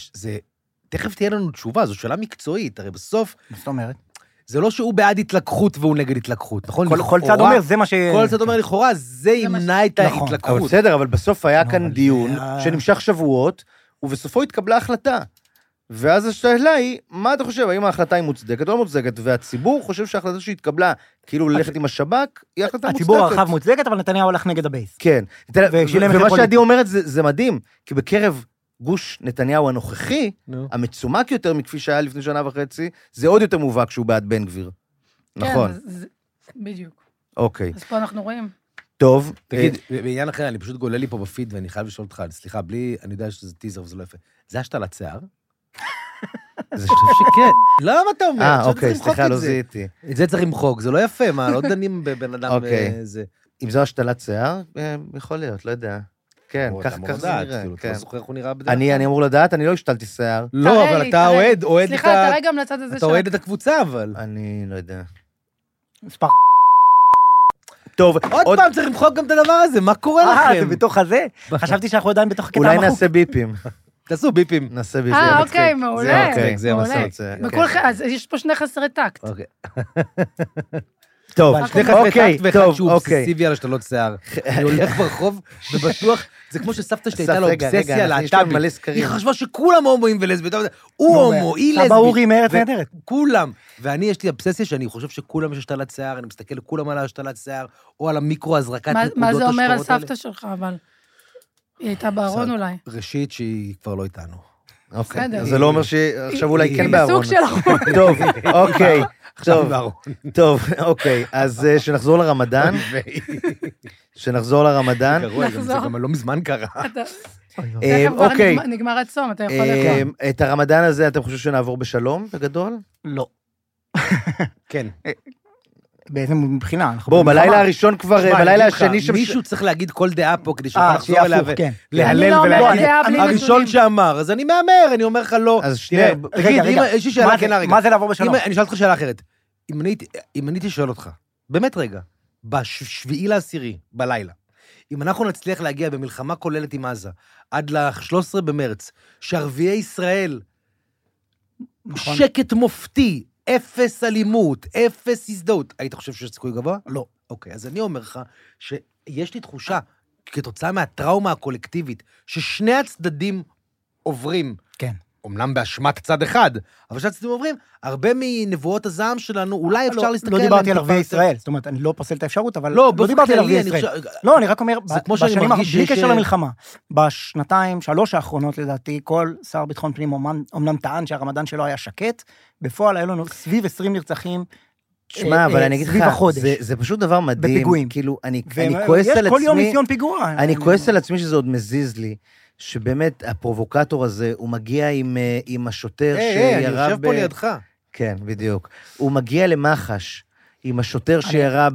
תכף תהיה לנו תשובה, זו שאלה מקצועית, הרי בסוף... מה זאת אומרת? זה לא שהוא בעד התלקחות והוא נגד התלקחות, נכון? כל צד אומר, זה מה ש... כל צד אומר לכאורה, זה ימנע את ההתלקחות. אבל בסדר, אבל בסוף היה כאן דיון שנמשך שבועות, ובסופו התקבלה החלטה. ואז השאלה היא, מה אתה חושב, האם ההחלטה היא מוצדקת או לא מוצדקת? והציבור חושב שההחלטה שהתקבלה, כאילו ללכת עם השב"כ, היא החלטה מוצדקת. הציבור הרחב מוצדקת, אבל נתניהו הולך נגד הבייס. כן. ומה שעדי אומרת זה מדהים, כי בקרב גוש נתניהו הנוכחי, המצומק יותר מכפי שהיה לפני שנה וחצי, זה עוד יותר מובהק שהוא בעד בן גביר. נכון. בדיוק. אוקיי. אז פה אנחנו רואים. טוב. תגיד, בעניין אחר, אני פשוט גולל לי פה בפיד, ואני חייב לשאול אותך, סליחה, בלי, אני יודע שזה טיזר וזה לא יפה. זה השתלת שיער? זה חושב שכן. למה אתה אומר? אוקיי, סליחה, לא זיהיתי. את זה צריך למחוק, זה לא יפה, מה, לא דנים בבן אדם זה. אם זו השתלת שיער, יכול להיות, לא יודע. כן, כך זה נראה. אתה לא זוכר איך הוא נראה בדרך כלל. אני אמור לדעת, אני לא השתלתי שיער. לא, אבל אתה אוהד סליחה, תראה גם לצד הזה אתה אוהד את הקבוצה, אבל. אני לא יודע. מספר. טוב, עוד פעם צריך למחוק גם את הדבר הזה, מה קורה לכם? זה בתוך הזה? חשבתי שאנחנו עדיין בתוך הקטע המחוק. אולי נעשה ביפים. תעשו ביפים. נעשה ביפים. אוקיי, מעולה. זה המסע. אז יש פה שני חסרי טקט. טוב, שני חסרי טקט ואחד שהוא אובססיבי על השתלות שיער. אני הולך ברחוב, ובטוח, זה כמו שסבתא שלי הייתה לו אובססיה להט"בית. היא חשבה שכולם הומואים ולסביות, הוא הומו, היא לסבית. סבא אורי מארץ נהדרת. כולם. ואני, יש לי אובססיה שאני חושב שכולם יש השתלת שיער, אני מסתכל לכולם על השתלת שיער, או על המיקרו הזרקת נקודות השחורות האלה. מה זה אומר על סבתא שלך, אבל? היא הייתה בארון אולי. ראשית שהיא כבר לא איתנו. אוקיי, אז זה לא אומר שעכשיו אולי כן בארון. בסוג של ארון. טוב, אוקיי. עכשיו בארון. טוב, אוקיי, אז שנחזור לרמדאן. שנחזור לרמדאן. זה גם לא מזמן קרה. אוקיי. נגמר הצום, אתה יכול לאכול. את הרמדאן הזה אתם חושבים שנעבור בשלום, בגדול? לא. כן. באיזה מבחינה. בואו, בלילה הראשון כבר, בלילה השני מישהו צריך להגיד כל דעה פה, כדי שאתה לחזור אליה אני לא אומרת דעה בלי נתונים. הראשון שאמר, אז אני מאמר, אני אומר לך לא. אז שנייה, תגיד, יש לי שאלה כנה רגע. מה זה לעבור בשלום? אני אשאל אותך שאלה אחרת. אם אני תשאל אותך, באמת רגע, בשביעי לעשירי, בלילה, אם אנחנו נצליח להגיע במלחמה כוללת עם עזה, עד ל-13 במרץ, שערביי ישראל, שקט מופתי, אפס אלימות, אפס הזדהות, היית חושב שיש סיכוי גבוה? לא. אוקיי, אז אני אומר לך, שיש לי תחושה, כתוצאה מהטראומה הקולקטיבית, ששני הצדדים עוברים, כן. אומנם באשמת צד אחד, אבל שני הצדדים עוברים, הרבה מנבואות הזעם שלנו, אולי אפשר להסתכל לא דיברתי על ערביי ישראל, זאת אומרת, אני לא פוסל את האפשרות, אבל לא דיברתי על ערביי ישראל. לא, אני רק אומר, בשנים, בלי קשר למלחמה, בשנתיים, 3 האחרונות לדעתי, כל שר ביטחון פנים אומנם טען שהרמדאן שלו היה שקט, בפועל היה לנו סביב 20 נרצחים, שמע, אבל אני אגיד לך, זה פשוט דבר מדהים. בפיגועים. כאילו, אני כועס על עצמי. יש כל יום ניסיון פיגוע. אני כועס על עצמי שזה עוד מזיז לי, שבאמת הפרובוקטור הזה, הוא מגיע עם השוטר שירה אני יושב פה לידך. כן, בדיוק. הוא מגיע למחש, עם השוטר שירה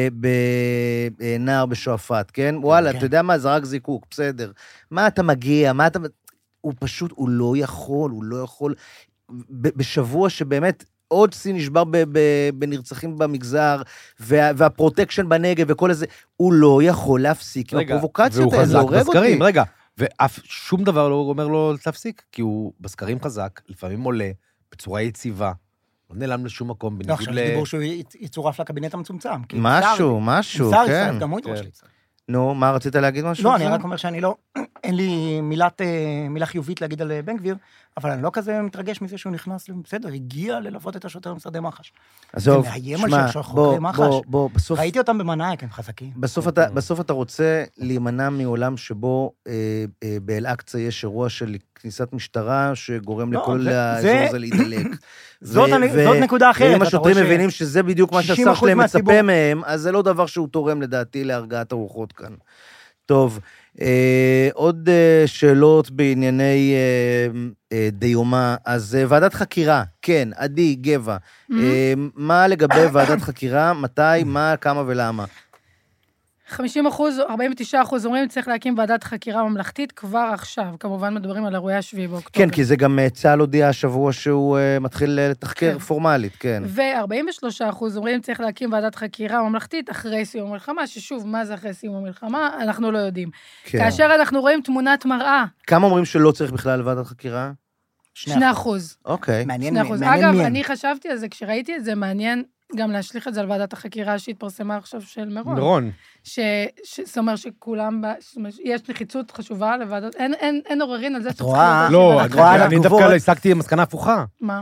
בנער בשועפאט, כן? וואלה, אתה יודע מה? זה רק זיקוק, בסדר. מה אתה מגיע? הוא פשוט, הוא לא יכול. בשבוע שבאמת, עוד סין נשבר בנרצחים במגזר, והפרוטקשן בנגב וכל איזה, הוא לא יכול להפסיק עם הפרובוקציות האלה, זה הורג אותי. רגע, ואף שום דבר לא אומר לו להפסיק, כי הוא בסקרים חזק, לפעמים עולה, בצורה יציבה, לא נעלם לשום מקום, לא, בניגוד עכשיו דיבור שהוא יצורף לקבינט המצומצם. משהו, כן. גם הוא ידרוש להצטרף. נו, מה רצית להגיד משהו? לא, אני רק אומר שאני לא, אין לי מילה חיובית להגיד על בן גביר, אבל אני לא כזה מתרגש מזה שהוא נכנס, בסדר, הגיע ללוות את השוטר במשרדי מח"ש. עזוב, שמע, בוא, ראיתי אותם במנהיק, הם חזקים. בסוף אתה רוצה להימנע מעולם שבו באל-אקצה יש אירוע של כניסת משטרה, שגורם לכל האזור הזה להידלק. זאת נקודה אחרת. ואם השוטרים מבינים שזה בדיוק מה שהשר שלהם מצפה מהם, אז זה לא דבר שהוא תורם לדעתי להרגעת הרוחות כאן. טוב, עוד שאלות בענייני דיומה, אז ועדת חקירה, כן, עדי, גבע, מה לגבי ועדת חקירה, מתי, מה, כמה ולמה? 50%, 49% אומרים צריך להקים ועדת חקירה ממלכתית כבר עכשיו, כמובן מדברים על אירועי 7 באוקטובר. כן, כי זה גם צה"ל הודיע השבוע שהוא מתחיל לתחקר פורמלית, כן. ו-43% אומרים צריך להקים ועדת חקירה ממלכתית אחרי סיום המלחמה, ששוב, מה זה אחרי סיום המלחמה? אנחנו לא יודעים. כאשר אנחנו רואים תמונת מראה. כמה אומרים שלא צריך בכלל ועדת חקירה? 2%. אוקיי. מעניין. אגב, אני חשבתי על זה, כשראיתי את זה, מעניין גם להשליך את זה על ועדת החקירה שהתפרסמה עכשיו של מירון. זאת אומרת שכולם, יש נחיצות חשובה לוועדות, אין עוררין על זה. לא, אני דווקא הסקתי מסקנה הפוכה. מה?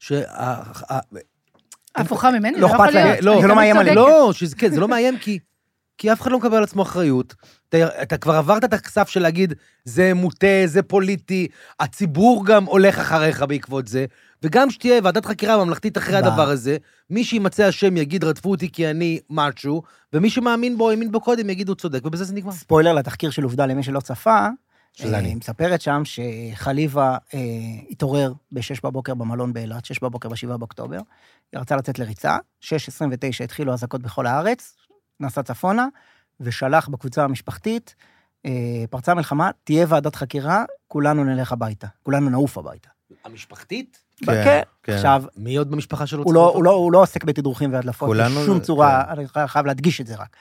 הפוכה הפוכה ממני? לא אכפת להם, זה לא מאיים עליהם. לא, זה לא מאיים כי אף אחד לא מקבל על עצמו אחריות. אתה כבר עברת את הכסף של להגיד, זה מוטה, זה פוליטי, הציבור גם הולך אחריך בעקבות זה, וגם שתהיה ועדת חקירה ממלכתית אחרי הדבר הזה, מי שימצא השם יגיד, רדפו אותי כי אני משהו, ומי שמאמין בו, האמין בו קודם, יגיד הוא צודק, ובזה זה נגמר. ספוילר לתחקיר של עובדה למי שלא צפה, מספרת שם שחליבה התעורר ב-6 בבוקר במלון באילת, 6 בבוקר ב-7 באוקטובר, היא רצה לצאת לריצה, 6:29 התחילו הזעקות בכל הארץ, נסע צפונה, ושלח בקבוצה המשפחתית, פרצה מלחמה, תהיה ועדת חקירה, כולנו נלך הביתה, כולנו נעוף הביתה. המשפחתית? כן. עכשיו, מי עוד במשפחה שלו? הוא לא עוסק בתדרוכים והדלפות, בשום צורה, אני חייב להדגיש את זה רק.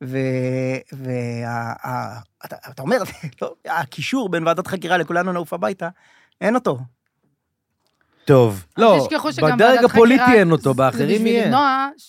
ואתה אומר, הקישור בין ועדת חקירה לכולנו נעוף הביתה, אין אותו. טוב. לא, בדרג הפוליטי אין אותו, באחרים יהיה.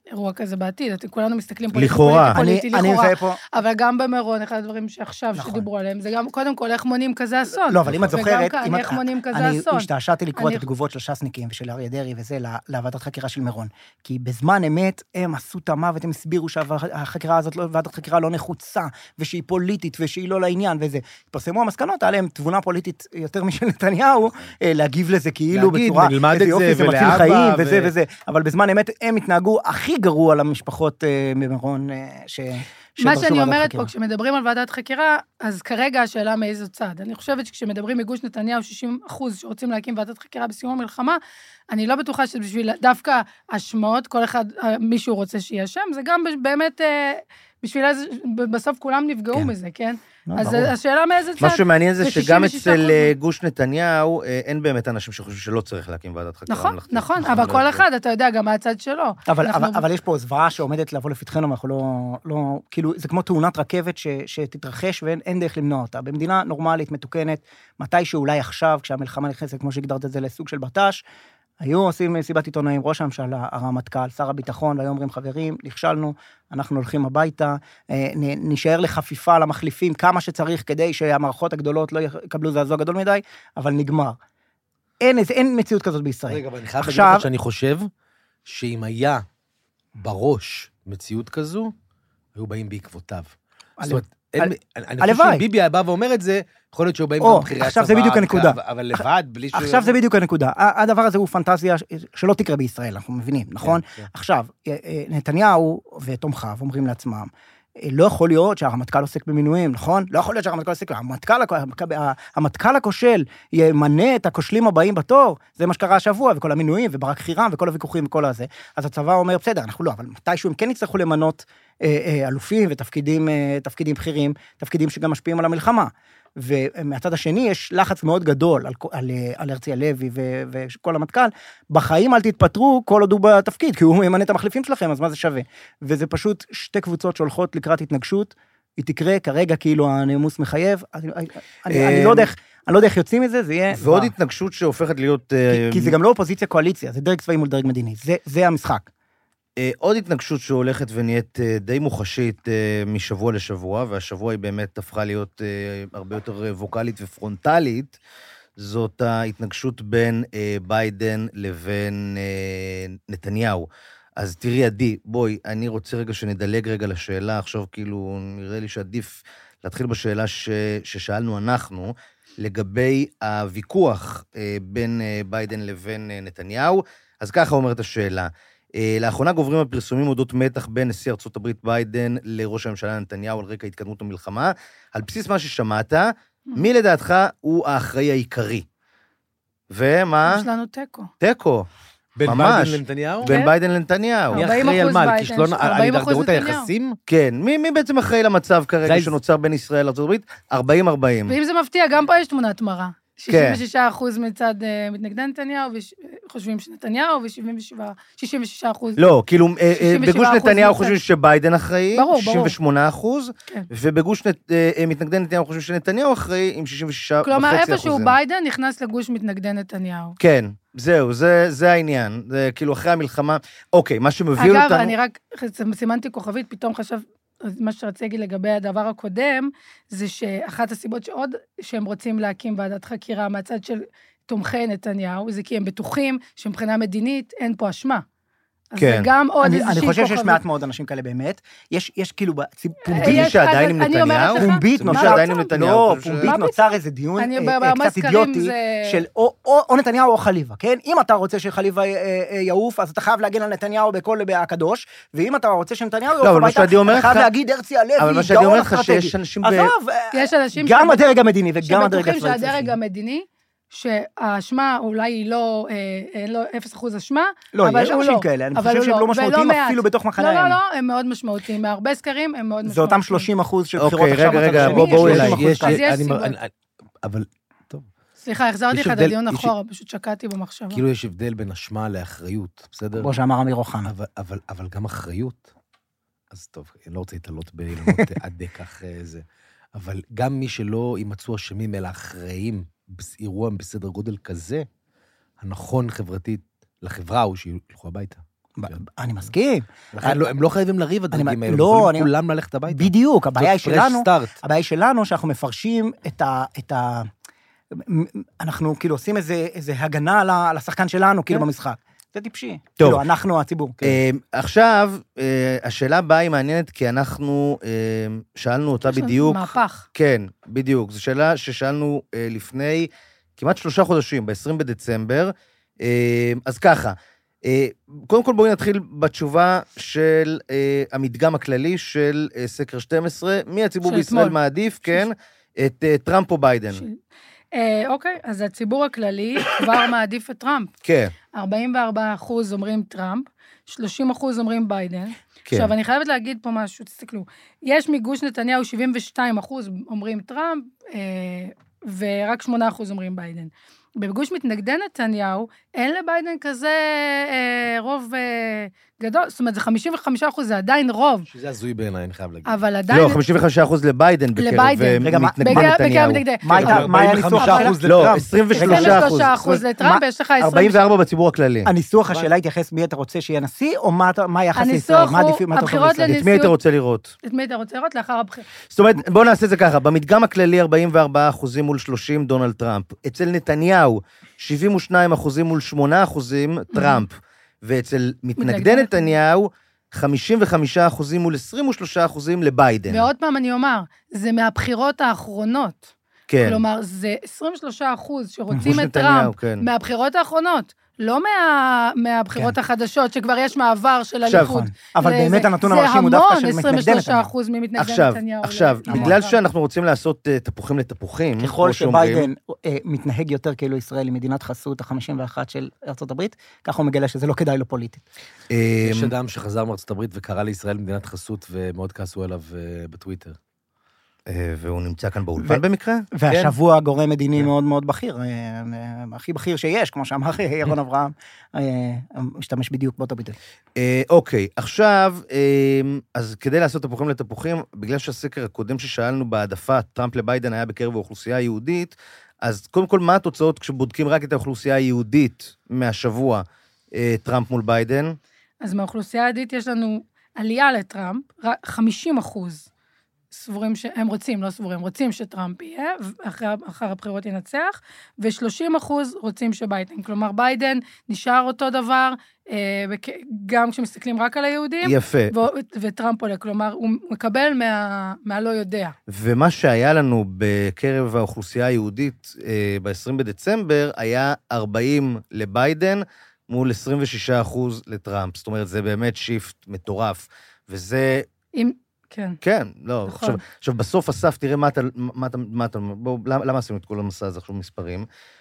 אירוע כזה בעתיד, כולנו מסתכלים פוליטי לכאורה, אבל גם במירון, אחד הדברים שעכשיו שדיברו עליהם, זה גם קודם כל איך מונים כזה אסון. לא, אבל אם את זוכרת, איך מונים כזה אסון. אני השתעשעתי לקרוא את התגובות של ש"סניקים ושל אריה דרעי וזה, לוועדת חקירה של מירון. כי בזמן אמת הם עשו את המוות, הם הסבירו שהחקירה הזאת, ועדת חקירה לא נחוצה, ושהיא פוליטית, ושהיא לא לעניין, וזה. פרסמו המסקנות, עליהם תבונה פוליטית יותר משל נתניהו, להגיב לזה כאילו בצורה, איזה יופי, זה מציל חיים, וזה וזה. אבל בזמן אמת הם התנהגו הכי גרוע למשפחות במירון, מה שאני אומרת פה, כשמדברים על ועדת חקירה, אז כרגע השאלה מאיזו צד. אני חושבת שכשמדברים מגוש נתניהו 60% שרוצים להקים ועדת חקירה בסיום המלחמה, אני לא בטוחה שבשביל דווקא השמעות, כל אחד, מישהו רוצה שיהיה שם, זה גם באמת, בשביל בסוף כולם נפגעו מזה, כן? אז השאלה מאיזה צד. מה שמעניין זה שגם אצל גוש נתניהו, אין באמת אנשים שחושבים שלא צריך להקים ועדת חקירה מלכתית. נכון, אבל כל אחד, אתה יודע, גם מהצד שלו. אבל יש פה זוועה שעומדת לבוא לפתחנו, ואנחנו לא, כאילו, זה כמו תאונת רכבת שתתרחש ואין דרך למנוע אותה. במדינה נורמלית, מתוקנת, מתי שאולי עכשיו, כשהמלחמה נכנסת, כמו שהגדרת את זה לסוג של בט"ש, היו עושים סיבת עיתונאים, ראש הממשלה, הרמטכ"ל, שר הביטחון, והיום אומרים, חברים, נכשלנו, אנחנו הולכים הביתה, נשאר לחפיפה למחליפים כמה שצריך, כדי שהמערכות הגדולות לא יקבלו זעזוע גדול מדי, אבל נגמר. אין מציאות כזאת בישראל. רגע, אבל אני חייב להגיד לך שאני חושב, שאם היה בראש מציאות כזו, היו באים בעקבותיו. זאת אומרת, אני חושב שאם ביבי בא ואומר את זה, יכול להיות שהוא באים גם בחירי הצבא, עכשיו זה בדיוק הנקודה. אבל לבד, בלי שהוא... עכשיו זה בדיוק הנקודה. הדבר הזה הוא פנטזיה שלא תקרה בישראל, אנחנו מבינים, נכון? עכשיו, נתניהו ותומכיו אומרים לעצמם, לא יכול להיות שהרמטכ"ל עוסק במינויים, נכון? לא יכול להיות שהרמטכ"ל עוסק, המטכ"ל הכושל ימנה את הכושלים הבאים בתור, זה מה שקרה השבוע, וכל המינויים, וברק חירם, וכל הוויכוחים, וכל הזה. אז הצבא אומר, בסדר, אנחנו לא, אבל מתישהו הם כן יצטרכו למנות אלופים ותפקידים בכירים, תפקידים שגם משפיעים על המלחמה. ומהצד השני יש לחץ מאוד גדול על הרצי הלוי וכל המטכ"ל, בחיים אל תתפטרו כל עוד הוא בתפקיד, כי הוא ימנה את המחליפים שלכם, אז מה זה שווה? וזה פשוט שתי קבוצות שהולכות לקראת התנגשות, היא תקרה כרגע כאילו הנאמוס מחייב, אני לא יודע איך יוצאים מזה, זה יהיה... ועוד התנגשות שהופכת להיות... כי זה גם לא אופוזיציה קואליציה, זה דרג צבאי מול דרג מדיני, זה המשחק. עוד התנגשות שהולכת ונהיית די מוחשית משבוע לשבוע, והשבוע היא באמת הפכה להיות הרבה יותר ווקלית ופרונטלית, זאת ההתנגשות בין ביידן לבין נתניהו. אז תראי, עדי, בואי, אני רוצה רגע שנדלג רגע לשאלה, עכשיו כאילו נראה לי שעדיף להתחיל בשאלה ששאלנו אנחנו, לגבי הוויכוח בין ביידן לבין נתניהו, אז ככה אומרת השאלה, לאחרונה גוברים הפרסומים אודות מתח בין נשיא ארצות הברית ביידן לראש הממשלה נתניהו על רקע התקדמות המלחמה. על בסיס מה ששמעת, מי לדעתך הוא האחראי העיקרי? ומה? יש לנו תיקו. תיקו. בין ביידן לנתניהו? בין ביידן לנתניהו. מי אחראי על מה? כישלון על הידרדרות היחסים? כן. מי בעצם אחראי למצב כרגע שנוצר בין ישראל לארצות הברית? 40-40. ואם זה מפתיע, גם פה יש תמונת מראה. 66% מצד מתנגדי נתניהו, חושבים שנתניהו, ו-66%. לא, כאילו, בגוש נתניהו חושבים שביידן אחראי, 68%, ובגוש מתנגדי נתניהו חושבים שנתניהו אחראי, עם 66.5%. כלומר, איפשהו ביידן נכנס לגוש מתנגדי נתניהו. כן, זהו, זה העניין. זה כאילו אחרי המלחמה, אוקיי, מה שמביא אותנו... אגב, אני רק סימנתי כוכבית, פתאום חשב... מה שרציתי להגיד לגבי הדבר הקודם, זה שאחת הסיבות שהם רוצים להקים ועדת חקירה מהצד של תומכי נתניהו, זה כי הם בטוחים שמבחינה מדינית אין פה אשמה. אז זה גם עוד איזושהי כוכבית. אני חושב שיש מעט מאוד אנשים כאלה באמת. יש כאילו פומבית שעדיין עם נתניהו? פומבית נוצר איזה דיון קצת אידיוטי של או נתניהו או חליבה, כן? אם אתה רוצה שחליבה יעוף, אז אתה חייב להגן על נתניהו בכל הקדוש, ואם אתה רוצה שנתניהו יעוף, אתה חייב להגיד הרצי הלוי, אבל מה שאני אומר לך שיש אנשים... עזוב, גם הדרג המדיני וגם הדרג הצבאי. שבטוחים שהדרג המדיני שהאשמה אולי היא לא, אין לו 0% אשמה, לא, יש אנשים כאלה, אני חושב שהם לא משמעותיים אפילו בתוך מחנה האם. לא, הם מאוד משמעותיים, מהרבה סקרים הם מאוד משמעותיים. זה אותם 30% של בחירות עכשיו. רגע, בואו אליי, אבל, טוב. סליחה, החזרתי לך את הדיון אחורה, פשוט שקעתי במחשבה. כאילו יש הבדל בין אשמה לאחריות, בסדר? כמו שאמר אמיר אוחנה. אבל גם אחריות, אז טוב, אני לא רוצה להתעלות באילמות עד כך זה, אבל גם מי שלא יימצאו אשמים אלא אחראים, אירוע בסדר גודל כזה, הנכון חברתית לחברה הוא שילכו הביתה. אני מסכים. הם לא חייבים לריב הדרגים האלה, לא, כולם ללכת הביתה. בדיוק, הבעיה היא שלנו שאנחנו מפרשים את ה... אנחנו כאילו עושים איזה הגנה על השחקן שלנו, כאילו במשחק. זה טיפשי. טוב. כאילו, אנחנו הציבור. עכשיו, השאלה הבאה היא מעניינת, כי אנחנו שאלנו אותה בדיוק. מהפך. כן, בדיוק. זו שאלה ששאלנו לפני כמעט 3 חודשים, ב-20 בדצמבר. אז ככה, קודם כל בואי נתחיל בתשובה של המדגם הכללי של סקר 12, מי הציבור בישראל מעדיף, כן, את טראמפ או ביידן? אוקיי, אז הציבור הכללי כבר מעדיף את טראמפ. כן. 44% אומרים טראמפ, 30% אומרים ביידן. כן. עכשיו, אני חייבת להגיד פה משהו, תסתכלו. יש מגוש נתניהו 72% אומרים טראמפ, ורק 8% אומרים ביידן. בגוש מתנגדי נתניהו, אין לביידן כזה רוב גדול, זאת אומרת, זה 55%, זה עדיין רוב. שזה הזוי בעיניי, אני חייב להגיד. אבל עדיין... לא, 55% לביידן בקרב מתנגדי נתניהו. מה היה ניסוח? 45% לטראמפ. לא, 23% לטראמפ, יש לך 44 בציבור הכללי. הניסוח השאלה התייחס מי אתה רוצה שיהיה נשיא, או מה היחס לישראל? מה עדיף, מה טוב לישראל? את מי אתה רוצה לראות? את מי אתה רוצה לראות לאחר הבחירות? זאת אומרת, בואו נעשה את זה ככה, במדגם הכללי 44% מול 30 דונלד טראמפ. אצל נתניהו 72% מול 8% טראמפ. ואצל מתנגדי נתניהו 55% מול 23% לביידן. ועוד פעם אני אומר, זה מהבחירות האחרונות. כן. כלומר, זה 23% שרוצים את טראמפ מהבחירות האחרונות. לא מהבחירות החדשות, שכבר יש מעבר של הליכוד. אבל באמת הנתון המרשים הוא דווקא של מתנגדי נתניהו. זה המון 23% ממתנגדי נתניהו. עכשיו, בגלל שאנחנו רוצים לעשות תפוחים לתפוחים, ככל שביידן מתנהג יותר כאילו ישראל היא מדינת חסות ה-51 של ארצות הברית, ככה הוא מגלה שזה לא כדאי לו פוליטית. יש אדם שחזר מארצות הברית וקרא לישראל מדינת חסות, ומאוד כעסו עליו בטוויטר. והוא נמצא כאן באולפן במקרה? והשבוע גורם מדיני מאוד מאוד בכיר, הכי בכיר שיש, כמו שאמר ירון אברהם, משתמש בדיוק באותו ביטוי. אוקיי, עכשיו, אז כדי לעשות תפוחים לתפוחים, בגלל שהסקר הקודם ששאלנו בהעדפה, טראמפ לביידן היה בקרב האוכלוסייה היהודית, אז קודם כל, מה התוצאות כשבודקים רק את האוכלוסייה היהודית מהשבוע, טראמפ מול ביידן? אז מהאוכלוסייה היהודית יש לנו עלייה לטראמפ, 50%. סבורים שהם רוצים, לא סבורים, רוצים שטראמפ יהיה, אחר הבחירות ינצח, ו30% רוצים שביידן. כלומר, ביידן נשאר אותו דבר, גם כשמסתכלים רק על היהודים, יפה. וטראמפ עולה, כלומר, הוא מקבל מהלא יודע. ומה שהיה לנו בקרב האוכלוסייה היהודית ב-20 בדצמבר, היה 40 לביידן, מול 26% לטראמפ. זאת אומרת, זה באמת שיפט מטורף, וזה... כן. כן, לא, עכשיו בסוף אסף, תראה מה אתה, בואו, למה עשינו את כל המסע הזה עכשיו מספרים?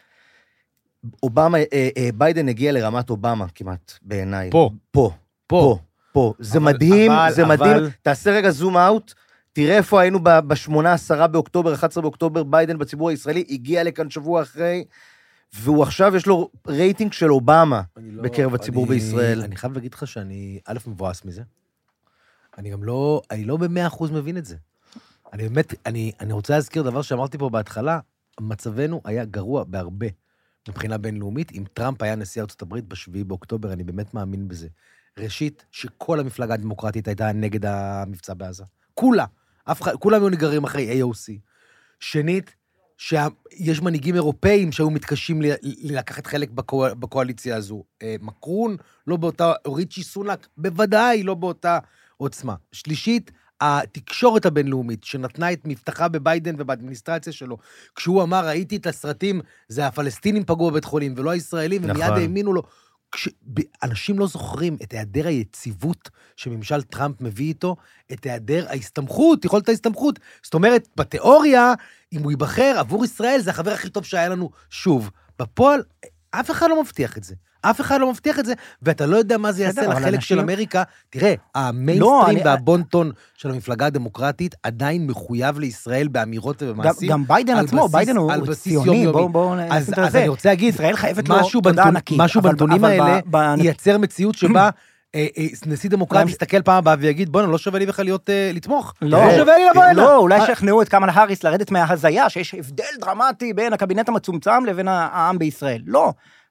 ביידן הגיע לרמת אובמה כמעט, בעיניי. פה. זה מדהים, תעשה רגע זום אאוט, תראה איפה היינו ב-8-10 באוקטובר, 11 באוקטובר, ביידן בציבור הישראלי, הגיע לכאן שבוע אחרי, והוא עכשיו יש לו רייטינג של אובמה בקרב הציבור בישראל. אני חייב להגיד לך שאני מבואס מזה. אני לא ב100% מבין את זה. אני רוצה להזכיר דבר שאמרתי פה בהתחלה, מצבנו היה גרוע בהרבה מבחינה בינלאומית, אם טראמפ היה נשיא ארצות הברית ב7 באוקטובר, אני באמת מאמין בזה. ראשית, שכל המפלגה הדמוקרטית הייתה נגד המבצע בעזה. כולם היו נגררים אחרי AOC. שנית, שיש מנהיגים אירופאים שהיו מתקשים לקחת חלק בקואליציה הזו. מקרון, לא באותה, ריצ'י סונאק, בוודאי לא באותה עוצמה. שלישית, התקשורת הבינלאומית, שנתנה את מבטחה בביידן ובאדמיניסטרציה שלו, כשהוא אמר, ראיתי את הסרטים, זה הפלסטינים פגעו בבית חולים, ולא הישראלים, ומיד האמינו לו. אנשים לא זוכרים את היעדר היציבות שממשל טראמפ מביא איתו, את היעדר ההסתמכות, יכולת ההסתמכות. זאת אומרת, בתיאוריה, אם הוא ייבחר עבור ישראל, זה החבר הכי טוב שהיה לנו שוב. בפועל, אף אחד לא מבטיח את זה. אף אחד לא מבטיח את זה, ואתה לא יודע מה זה יעשה לחלק של אמריקה. תראה, המיינסטרים והבונטון של המפלגה הדמוקרטית עדיין מחויב לישראל באמירות ובמעשים. גם ביידן עצמו, ביידן הוא ציוני, אז אני רוצה להגיד, ישראל חייבת לו תודה ענקית. משהו בנתונים האלה ייצר מציאות שבה נשיא דמוקרט מסתכל פעם הבאה ויגיד, בואו, לא שווה לי בכלל לתמוך. לא שווה לי לבוא הנה. לא, אולי שכנעו את קמאלה האריס לרדת מההזיה, שיש הבדל דרמטי בין הקבינט המצומצם לבין העם בישראל. לא.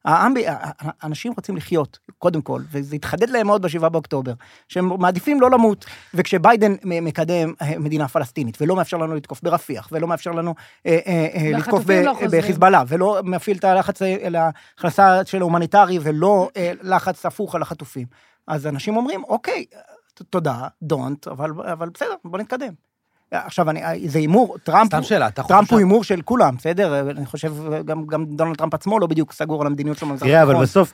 אנשים רוצים לחיות, קודם כל, וזה התחדד להם מאוד ב7 באוקטובר, שהם מעדיפים לא למות, וכשביידן מקדם מדינה פלסטינית, ולא מאפשר לנו לתקוף ברפיח, ולא מאפשר לנו לתקוף בחיזבאללה, ולא מפעיל את הלחץ להכנסה של ההומניטרי, ולא לחץ הפוך על החטופים. אז אנשים אומרים, אוקיי, תודה, don't, אבל בסדר, בוא נתקדם. עכשיו, זה אימור, טראמפ הוא אימור של כולם, בסדר? אני חושב, גם דונלד טראמפ עצמו לא בדיוק סגור על המדיניות שלו. תראה, אבל בסוף,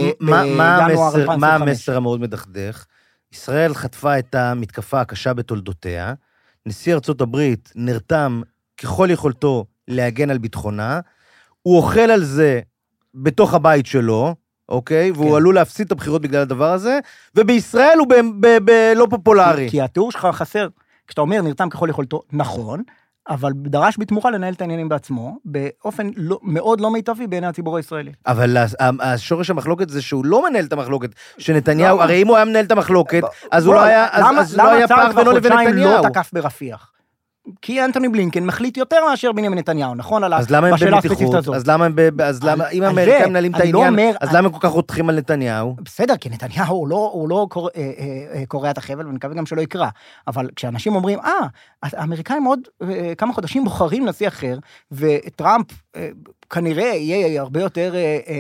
מה המסר המאוד מדכדך? ישראל חטפה את המתקפה הקשה בתולדותיה, נשיא ארצות הברית נרתם ככל יכולתו להגן על ביטחונה, הוא אוכל על זה בתוך הבית שלו, אוקיי? והוא עלול להפסיד את הבחירות בגלל הדבר הזה, ובישראל הוא לא פופולרי. כי התיאור שלך חסר. כשאתה אומר, נרתם ככל יכולתו, נכון, אבל דרש בתמורה לנהל את העניינים בעצמו, באופן מאוד לא מיטבי בעיני הציבור הישראלי. אבל השורש המחלוקת זה שהוא לא מנהל את המחלוקת, שנתניהו, הרי אם הוא היה מנהל את המחלוקת, אז הוא לא היה פער בינו לבין נתניהו. לא תקף ברפיח. כי אנטוני בלינקן מחליט יותר מאשר בנימין נתניהו, נכון? אז למה הם במתיחות? אז למה, אם האמריקאים מנהלים את העניין, אז למה הם כל כך רותחים על נתניהו? בסדר, כי נתניהו הוא לא קורא את החבל, ואני מקווה גם שלא יקרא. אבל כשאנשים אומרים, האמריקאים עוד כמה חודשים בוחרים נשיא אחר, וטראמפ כנראה יהיה הרבה יותר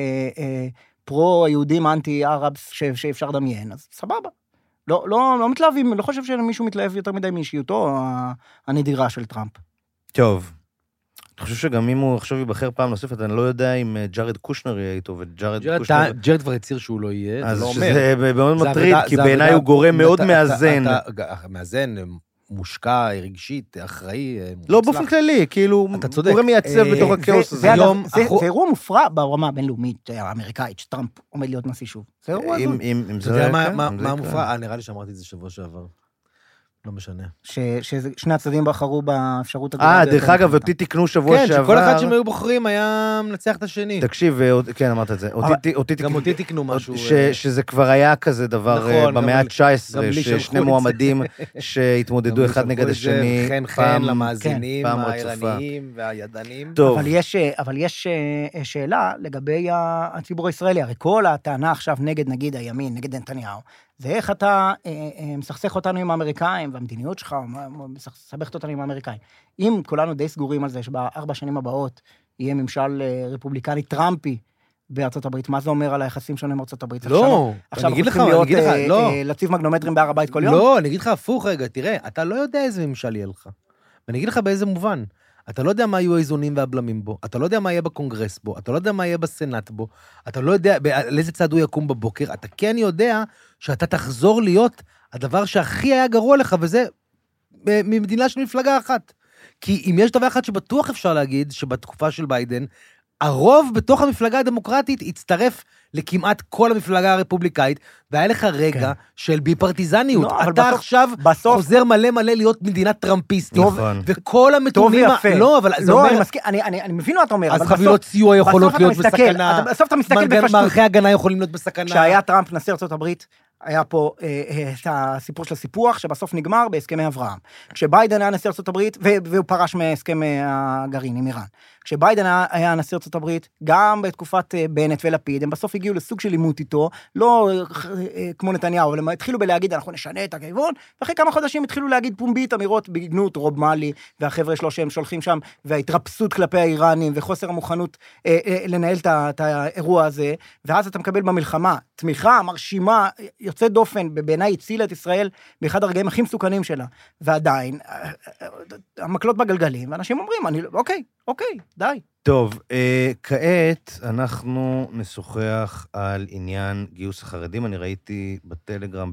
פרו-יהודים אנטי-ערבס שאפשר לדמיין, אז סבבה. לא מתלהבים, לא חושב שמישהו מתלהב יותר מדי מאישיותו הנדירה של טראמפ. טוב. אני חושב שגם אם הוא עכשיו ייבחר פעם נוספת, אני לא יודע אם ג'ארד קושנר יהיה איתו, ג'ארד כבר הצהיר שהוא לא יהיה, אז זה מאוד מטריד, כי בעיניי הוא גורם מאוד מאזן. מאזן, מושקע, רגשית, אחראי. לא באופן כללי, כאילו, גורם מייצב בתוך הכאוס הזה. זה אירוע מופרע ברמה הבינלאומית האמריקאית, שטראמפ עומד להיות נשיא שוב. זה אירוע הזו. אתה יודע מה מופרע? נראה לי שאמרתי את זה שבוע שעבר. לא משנה. ששני הצדדים בחרו באפשרות הגדולה. דרך אגב, אותי תקנו שבוע שעבר. כן, שכל אחד שהם היו בוחרים היה מנצח את השני. תקשיב, כן, אמרת את זה. גם אותי תקנו משהו. שזה כבר היה כזה דבר במאה ה-19, ששני מועמדים שהתמודדו אחד נגד השני. חן למאזינים, העירניים והידנים. אבל יש שאלה לגבי הציבור הישראלי. הרי כל הטענה עכשיו נגד, נגיד, הימין, נגד נתניהו, זה איך אתה מסכסך אותנו עם האמריקאים, והמדיניות שלך מסבכת אותנו עם האמריקאים. אם כולנו די סגורים על זה, שב4 שנים הבאות יהיה ממשל רפובליקני טראמפי בארצות הברית, מה זה אומר על היחסים שלנו עם ארצות הברית? לא, עכשיו אנחנו צריכים להיות להציב מגנומטרים בהר הבית כל יום? לא, אני אגיד לך הפוך רגע, תראה, אתה לא יודע איזה ממשל יהיה לך. ואני אגיד לך באיזה מובן. אתה לא יודע מה יהיו האיזונים והבלמים בו, אתה לא יודע מה יהיה בקונגרס בו, אתה לא יודע מה יהיה בסנאט בו, אתה לא יודע על איזה צד הוא יקום בבוקר, אתה כן יודע שאתה תחזור להיות הדבר שהכי היה גרוע לך, וזה ממדינה של מפלגה אחת. כי אם יש דבר אחד שבטוח אפשר להגיד, שבתקופה של ביידן, הרוב בתוך המפלגה הדמוקרטית הצטרף לכמעט כל המפלגה הרפובליקאית, והיה לך רגע של ביפרטיזניות. אתה עכשיו חוזר מלא מלא להיות מדינה טראמפיסטית. וכל המתונים... לא, אבל זה אומר... אני מבין מה אתה אומר. אז חבילות סיוע יכולות להיות בסכנה. בסוף אתה מסתכל בפשטות. מערכי הגנה יכולים להיות בסכנה. כשהיה טראמפ נשיא ארצות הברית, היה פה את הסיפור של הסיפוח, שבסוף נגמר בהסכמי אברהם. כשביידן היה נשיא ארצות הברית, והוא פרש מהסכם הגרעין עם איראן. כשביידן היה נשיא ארצות הברית, גם בתקופת בנט ולפיד, הם בסוף הגיעו לסוג של לימות איתו, לא כמו נתניהו, אבל הם התחילו בלהגיד, אנחנו נשנה את הכיוון, ואחרי כמה חודשים התחילו להגיד פומבית אמירות בגנות רוב מאלי, והחבר'ה שלו שהם שולחים שם, וההתרפסות כלפי האיראנים, וחוסר המוכנות לנהל את האירוע הזה, ואז אתה מקבל במלחמה תמיכה מרשימה, יוצאת דופן, בעיניי הצילה את ישראל באחד הרגעים הכי מסוכנים שלה, ועדיין, המקלות בגלגלים, ואנשים אומרים, אוקיי, די. טוב, כעת אנחנו נשוחח על עניין גיוס החרדים. אני ראיתי בטלגרם,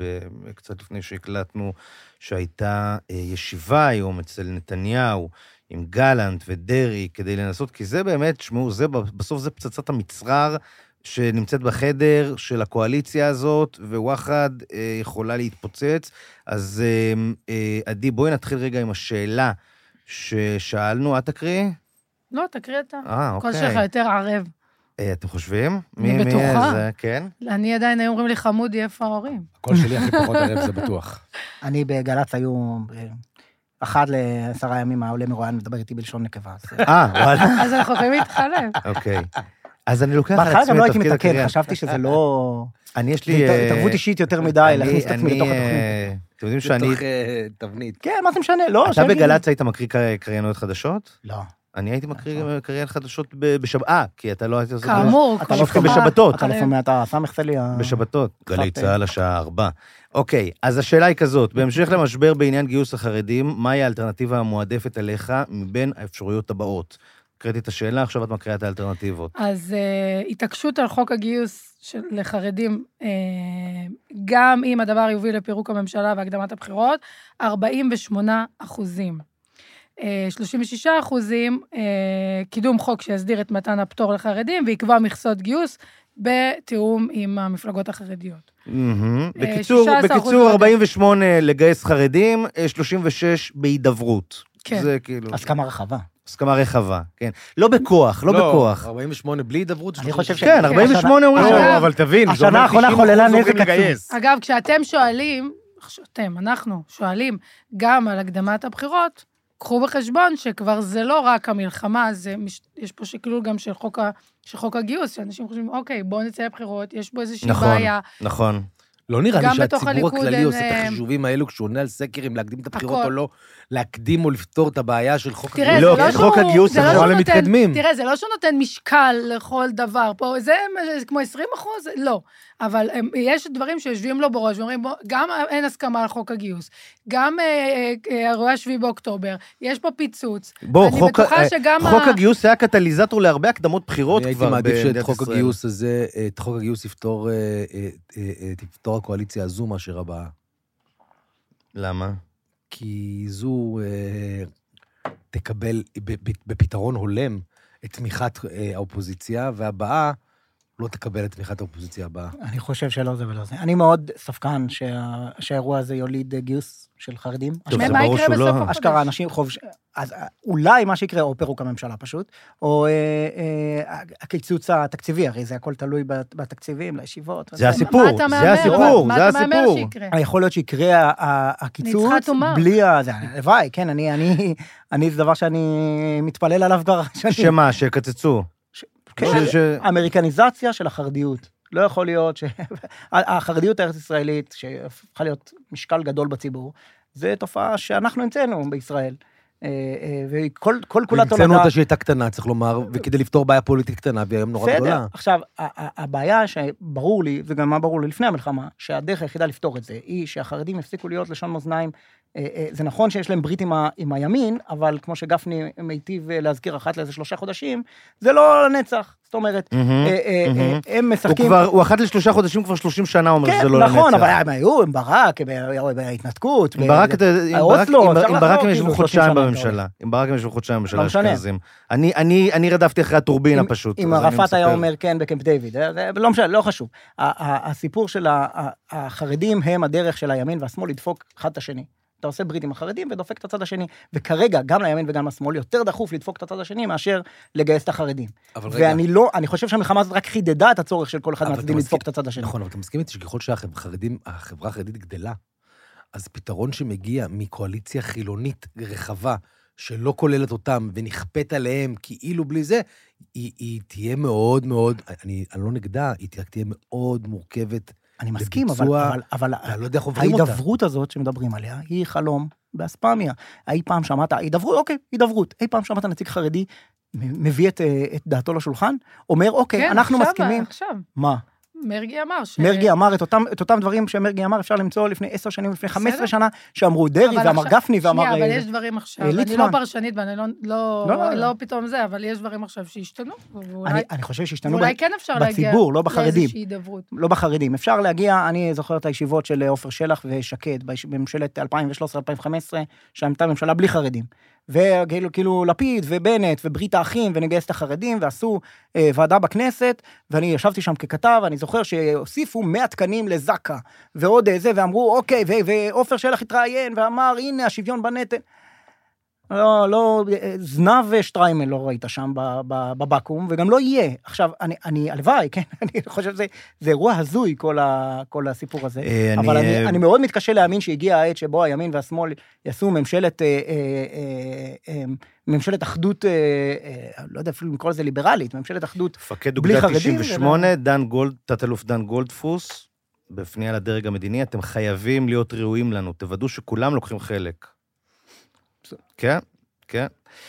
קצת לפני שהקלטנו, שהייתה ישיבה היום אצל נתניהו, עם גלנט ודרי, כדי לנסות, כי זה באמת, שמעו, בסוף זה פצצת המצרר, שנמצאת בחדר של הקואליציה הזאת, וואחד יכולה להתפוצץ. אז עדי, בואי נתחיל רגע עם השאלה ששאלנו, את תקריא? לא, תקריא אתה. אוקיי. כל שלך יותר ערב. אתם חושבים? אני בטוחה. כן? אני עדיין היו אומרים לי חמודי, איפה ההורים? הכל שלי הכי פחות ערב, זה בטוח. אני בגל"צ היו... 1 ל10 ימים העולה מרואיין מדבר איתי בלשון נקבה. וואלה. אז אנחנו יכולים להתחלף. אוקיי. אז אני לוקח על בהתחלה גם עצמי לא את הייתי תפקיד מתעכב, הקריין. חשבתי שזה לא... יש לי... התערבות אישית יותר מדי, להכניס את עצמי לתוך התוכנית. אתם יודעים שאני... בתוך תבנית. כן, מה זה משנה? לא, אתה בגל"צ היית מקריא קריינות חדשות? לא. אני הייתי מקריא קריין חדשות בשבת, כי אתה לא היית עושה... כאמור, אתה לא בשבתות. אתה לפעמים, אתה סמך לי... בשבתות. גלי צהל השעה 4. אוקיי, אז השאלה היא כזאת, בהמשך למשבר בעניין גיוס החרדים, מהי האלטרנטיבה המועדפת עליך מבין האפשרויות הבאות? קראתי את השאלה, עכשיו את מקריאה את האלטרנטיבות. אז התעקשות על חוק הגיוס לחרדים, גם אם הדבר יוביל לפירוק הממשלה והקדמת הבחירות, 48%. 36% קידום חוק שיסדיר את מתן הפטור לחרדים, ויקבע מכסות גיוס בתיאום עם המפלגות החרדיות. בקיצור, 48 לגייס חרדים, 36 בהידברות. כן. זה כאילו... הסכמה רחבה. הסכמה רחבה, כן. לא בכוח, לא בכוח. 48 בלי הידברות. אני חושב ש... כן, 48 אומרים ש... אבל תבין, השנה האחרונה חוללה נזק עצום. אגב, כשאתם שואלים, אנחנו שואלים גם על הקדמת הבחירות, קחו בחשבון שכבר זה לא רק המלחמה, יש פה שקלול גם של חוק הגיוס, שאנשים חושבים, אוקיי, בואו נצא לבחירות, יש בו איזושהי בעיה. נכון. לא נראה לי שהציבור הכללי עושה את החישובים האלו, כשהוא עונה על סקר אם להקדים את הבחירות או לא, להקדים או לפתור את הבעיה של חוק הגיוס. לא, חוק הגיוס זה לא מתקדמים. תראה, זה לא שהוא נותן משקל לכל דבר, פה זה כמו 20%, לא. אבל יש דברים שיושבים לו בראש, ואומרים, גם אין הסכמה על חוק הגיוס, גם אירועי 7 באוקטובר, יש פה פיצוץ. בוא, חוק הגיוס היה קטליזטור להרבה הקדמות בחירות כבר במדינת ישראל. הייתי מעדיף שאת חוק הגיוס הזה, את חוק הגיוס תפתור הקואליציה הזו מאשר הבאה. למה? כי זו תקבל בפתרון הולם את תמיכת האופוזיציה, והבאה לא תקבל את תמיכת האופוזיציה הבאה. אני חושב שלא זה ולא זה. אני מאוד ספקן שהאירוע הזה יוליד גיוס של חרדים. מה יקרה בסוף החודש? אשכרה, אנשים חובש... אז אולי מה שיקרה, או פירוק הממשלה פשוט, או הקיצוץ התקציבי, הרי זה הכל תלוי בתקציבים, לישיבות. זה הסיפור, זה הסיפור, זה הסיפור. יכול להיות שיקרה הקיצוץ בלי ה... הלוואי, כן, אני זה דבר שאני מתפלל עליו כבר שנים. שמה, שקצצו? אמריקניזציה של החרדיות. לא יכול להיות החרדיות הארץ-ישראלית, שהפכה להיות משקל גדול בציבור, זה תופעה שאנחנו המצאנו בישראל. וכל כולה תולדה... המצאנו אותה שהייתה קטנה, צריך לומר, וכדי לפתור בעיה פוליטית קטנה, והיא היום נורא גדולה. עכשיו, הבעיה שברור לי, וגם מה ברור לי לפני המלחמה, שהדרך היחידה לפתור את זה, היא שהחרדים הפסיקו להיות לשון מאזניים. זה נכון שיש להם ברית עם הימין, אבל כמו שגפני מיטיב להזכיר אחת לאיזה 3 חודשים, זה לא לנצח. זאת אומרת, הם משחקים... הוא אחת ל3 חודשים כבר 30 שנה אומר שזה לא לנצח. נכון, אבל הם היו, עם ברק, בהתנתקות, עם ברק הם ישבו חודשיים בממשלה. עם ברק הם ישבו חודשיים בממשלה אשכנזים. אני רדפתי אחרי הטורבינה פשוט. אם ערפאת היה אומר כן בקמפ דיוויד, לא משנה, לא חשוב. הסיפור של החרדים הם הדרך של הימין והשמאל לדפוק אחד את השני. אתה עושה ברית עם החרדים ודופק את הצד השני, וכרגע גם לימין וגם לשמאל יותר דחוף לדפוק את הצד השני מאשר לגייס את החרדים. אני חושב שהמלחמה הזאת רק חידדה את הצורך של כל אחד מהצדדים לדפוק את הצד השני. נכון, אבל אתה מסכים איתי שככל שהחברה החרדית גדלה, אז פתרון שמגיע מקואליציה חילונית רחבה, שלא כוללת אותם ונכפת עליהם כאילו בלי זה, היא תהיה מאוד מאוד, אני לא נגדה, היא תהיה מאוד מורכבת, אני מסכים, אבל ההידברות הזאת שמדברים עליה, היא חלום באספמיה. אי פעם שמעת, הידברות, אוקיי, הידברות. אי פעם שמעת נציג חרדי, מביא את דעתו לשולחן, אומר, אוקיי, אנחנו מסכימים. עכשיו. מה? מרגי אמר מרגי אמר את אותם דברים שמרגי אמר, אפשר למצוא לפני 10 שנים, לפני 15 שנה, שאמרו דרי ואמר גפני ואמר... שנייה, אבל יש דברים עכשיו, אני לא פרשנית ואני לא פתאום זה, אבל יש דברים עכשיו שהשתנו. אני חושב שהשתנו ואולי כן אפשר להגיע בציבור, לא בחרדים. לאיזושהי הידברות. לא בחרדים. אפשר להגיע, אני זוכר את הישיבות של עופר שלח ושקד, בממשלת 2013-2015, שהייתה ממשלה בלי חרדים. וכאילו לפיד ובנט וברית האחים ונגייס את החרדים ועשו ועדה בכנסת, ואני ישבתי שם ככתב, אני זוכר שהוסיפו 100 תקנים לזקה ועוד זה, ואמרו אוקיי, ועופר שלח התראיין ואמר הנה השוויון בנטל. לא, זנב ושטריימל לא ראית שם בבקום, וגם לא יהיה. עכשיו, אני הלוואי, כן? אני חושב שזה אירוע הזוי, כל הסיפור הזה. אבל אני מאוד מתקשה להאמין שהגיע העת שבו הימין והשמאל יעשו ממשלת אחדות, לא יודע אפילו לקרוא לזה ליברלית, ממשלת אחדות בלי חרדים. מפקד אוגדה 98, תת-אלוף דן גולדפוס, בפנייה לדרג המדיני, אתם חייבים להיות ראויים לנו, תוודאו שכולם לוקחים חלק. כן, כן.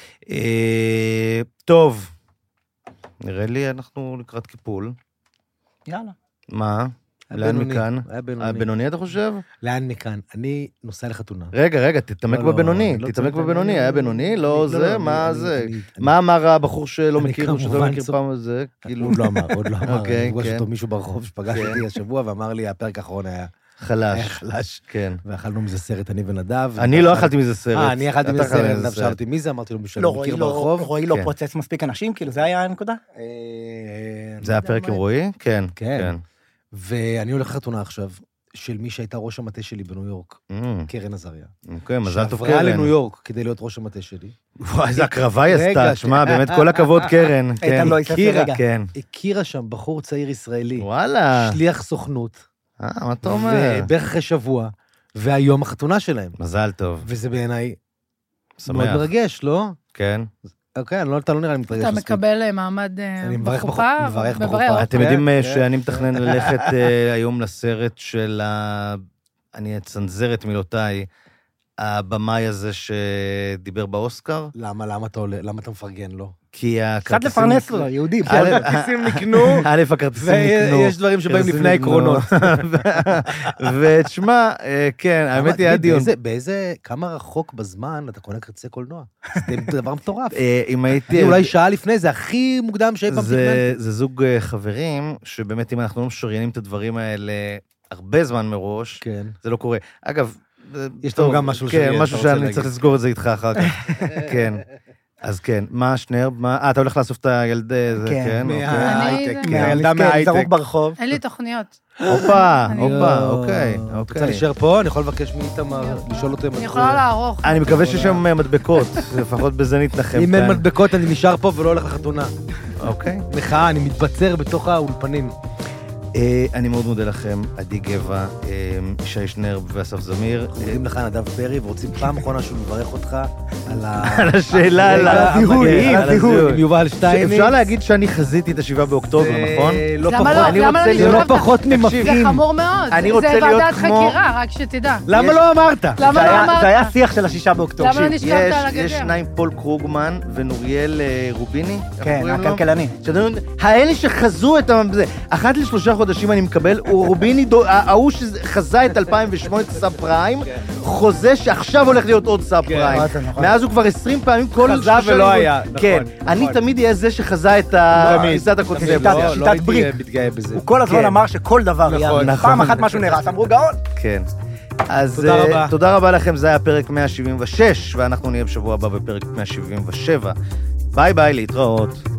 טוב, נראה לי אנחנו לקראת קיפול. יאללה. מה? לאן מכאן? הבינוני אתה חושב? לאן מכאן? אני נוסע לחתונה. רגע, תתעמק בבינוני, תתעמק בבינוני, היה בינוני? לא זה, מה זה? מה אמר הבחור שלא מכיר, שאתה לא מכיר פעם הזה? עוד לא אמר, אני פגש אותו מישהו ברחוב שפגש אותי השבוע ואמר לי, הפרק האחרון היה חלש, כן. ואכלנו מזה סרט, אני ונדב. אני לא אכלתי מזה סרט. אני אכלתי מזה סרט, נדב שאלתי מי זה, אמרתי לו מישהו מכיר ברחוב. רועי לא פוצץ מספיק אנשים, כאילו זה היה הנקודה? זה היה פרק עם רועי? כן, כן. ואני הולך לחתונה עכשיו, של מי שהייתה ראש המטה שלי בניו יורק, קרן עזריה. אוקיי, מזל טוב קרן. שעברה לניו יורק כדי להיות ראש המטה שלי. וואי, איזה הקרבה היא עשתה, תשמע, באמת כל הכבוד קרן. איתן לא יספר רגע. הכירה שם בחור צעיר ישראלי. וואלה. שליח סוכנות. מה אתה אומר? ובערך אחרי שבוע, והיום החתונה שלהם. מזל טוב. וזה בעיניי מאוד מרגש, לא? כן. אוקיי, אתה לא נראה לי מתרגש. אתה מקבל מעמד בחופה. אני מברך בחופה. אתם יודעים שאני מתכנן ללכת היום לסרט של אני אצנזר את מילותיי, הבמאי הזה שדיבר באוסקר. למה אתה מפרגן לו? כי קצת לפרנס לו, יהודים. הכרטיסים נקנו. הכרטיסים נקנו. ויש דברים שבאים לפני עקרונות. ותשמע, כן, האמת היא הדיון. כמה רחוק בזמן אתה קונה כרטיסי קולנוע? זה דבר מטורף. אם הייתי... אולי שעה לפני, זה הכי מוקדם שאי פעם תכננתי. זה זוג חברים, שבאמת אם אנחנו לא משוריינים את הדברים האלה הרבה זמן מראש, זה לא קורה. אגב, יש לנו גם משהו כן, משהו שאני צריך לסגור את זה איתך אחר כך. כן. אז כן, מה שנר? אתה הולך לאסוף את הילד הזה, כן? מהילדה מההייטק. זרוק ברחוב. אין לי תוכניות. אוקיי, אוקיי. רוצה להישאר פה? אני יכול לבקש מאיתמר, לשאול אותו. אני יכולה לערוך. אני מקווה שיש שם מדבקות, לפחות בזה נתנחם. אם אין מדבקות, אני נשאר פה ולא הולך לחתונה. אוקיי. מחאה, אני מתבצר בתוך האולפנים. אני מאוד מודה לכם, עדי גבע, ישי שנרב ואסף זמיר. קוראים לך נדב פרי, ורוצים פעם אחרונה שהוא מברך אותך על השאלה, על הזיהוי, עם יובל שטייניץ. אפשר להגיד שאני חזיתי את ה7 באוקטובר, נכון? זה לא פחות ממפעים. זה חמור מאוד. זה ועדת חקירה, רק שתדע. למה לא אמרת? זה היה שיח של ה6 באוקטובר. למה לא נשכבת על הגדר? יש שניים, פול קרוגמן ונוריאל רוביני. כן, הכלכלני. האלה שחזו את זה. אחת ל3 חודשים אני מקבל, רוביני, ההוא שחזה את 2008 סאב פריים, חוזה שעכשיו הולך להיות עוד סאב פריים. מאז הוא כבר 20 פעמים כל... חזה ולא היה, נכון. כן, אני תמיד אהיה זה שחזה את תפיסת הקונספציה. שיטת ברית. הוא כל הזמן אמר שכל דבר יהיה. פעם אחת משהו נראה, אמרו גאון. כן. אז תודה רבה לכם, זה היה פרק 176, ואנחנו נהיה בשבוע הבא בפרק 177. ביי ביי, להתראות.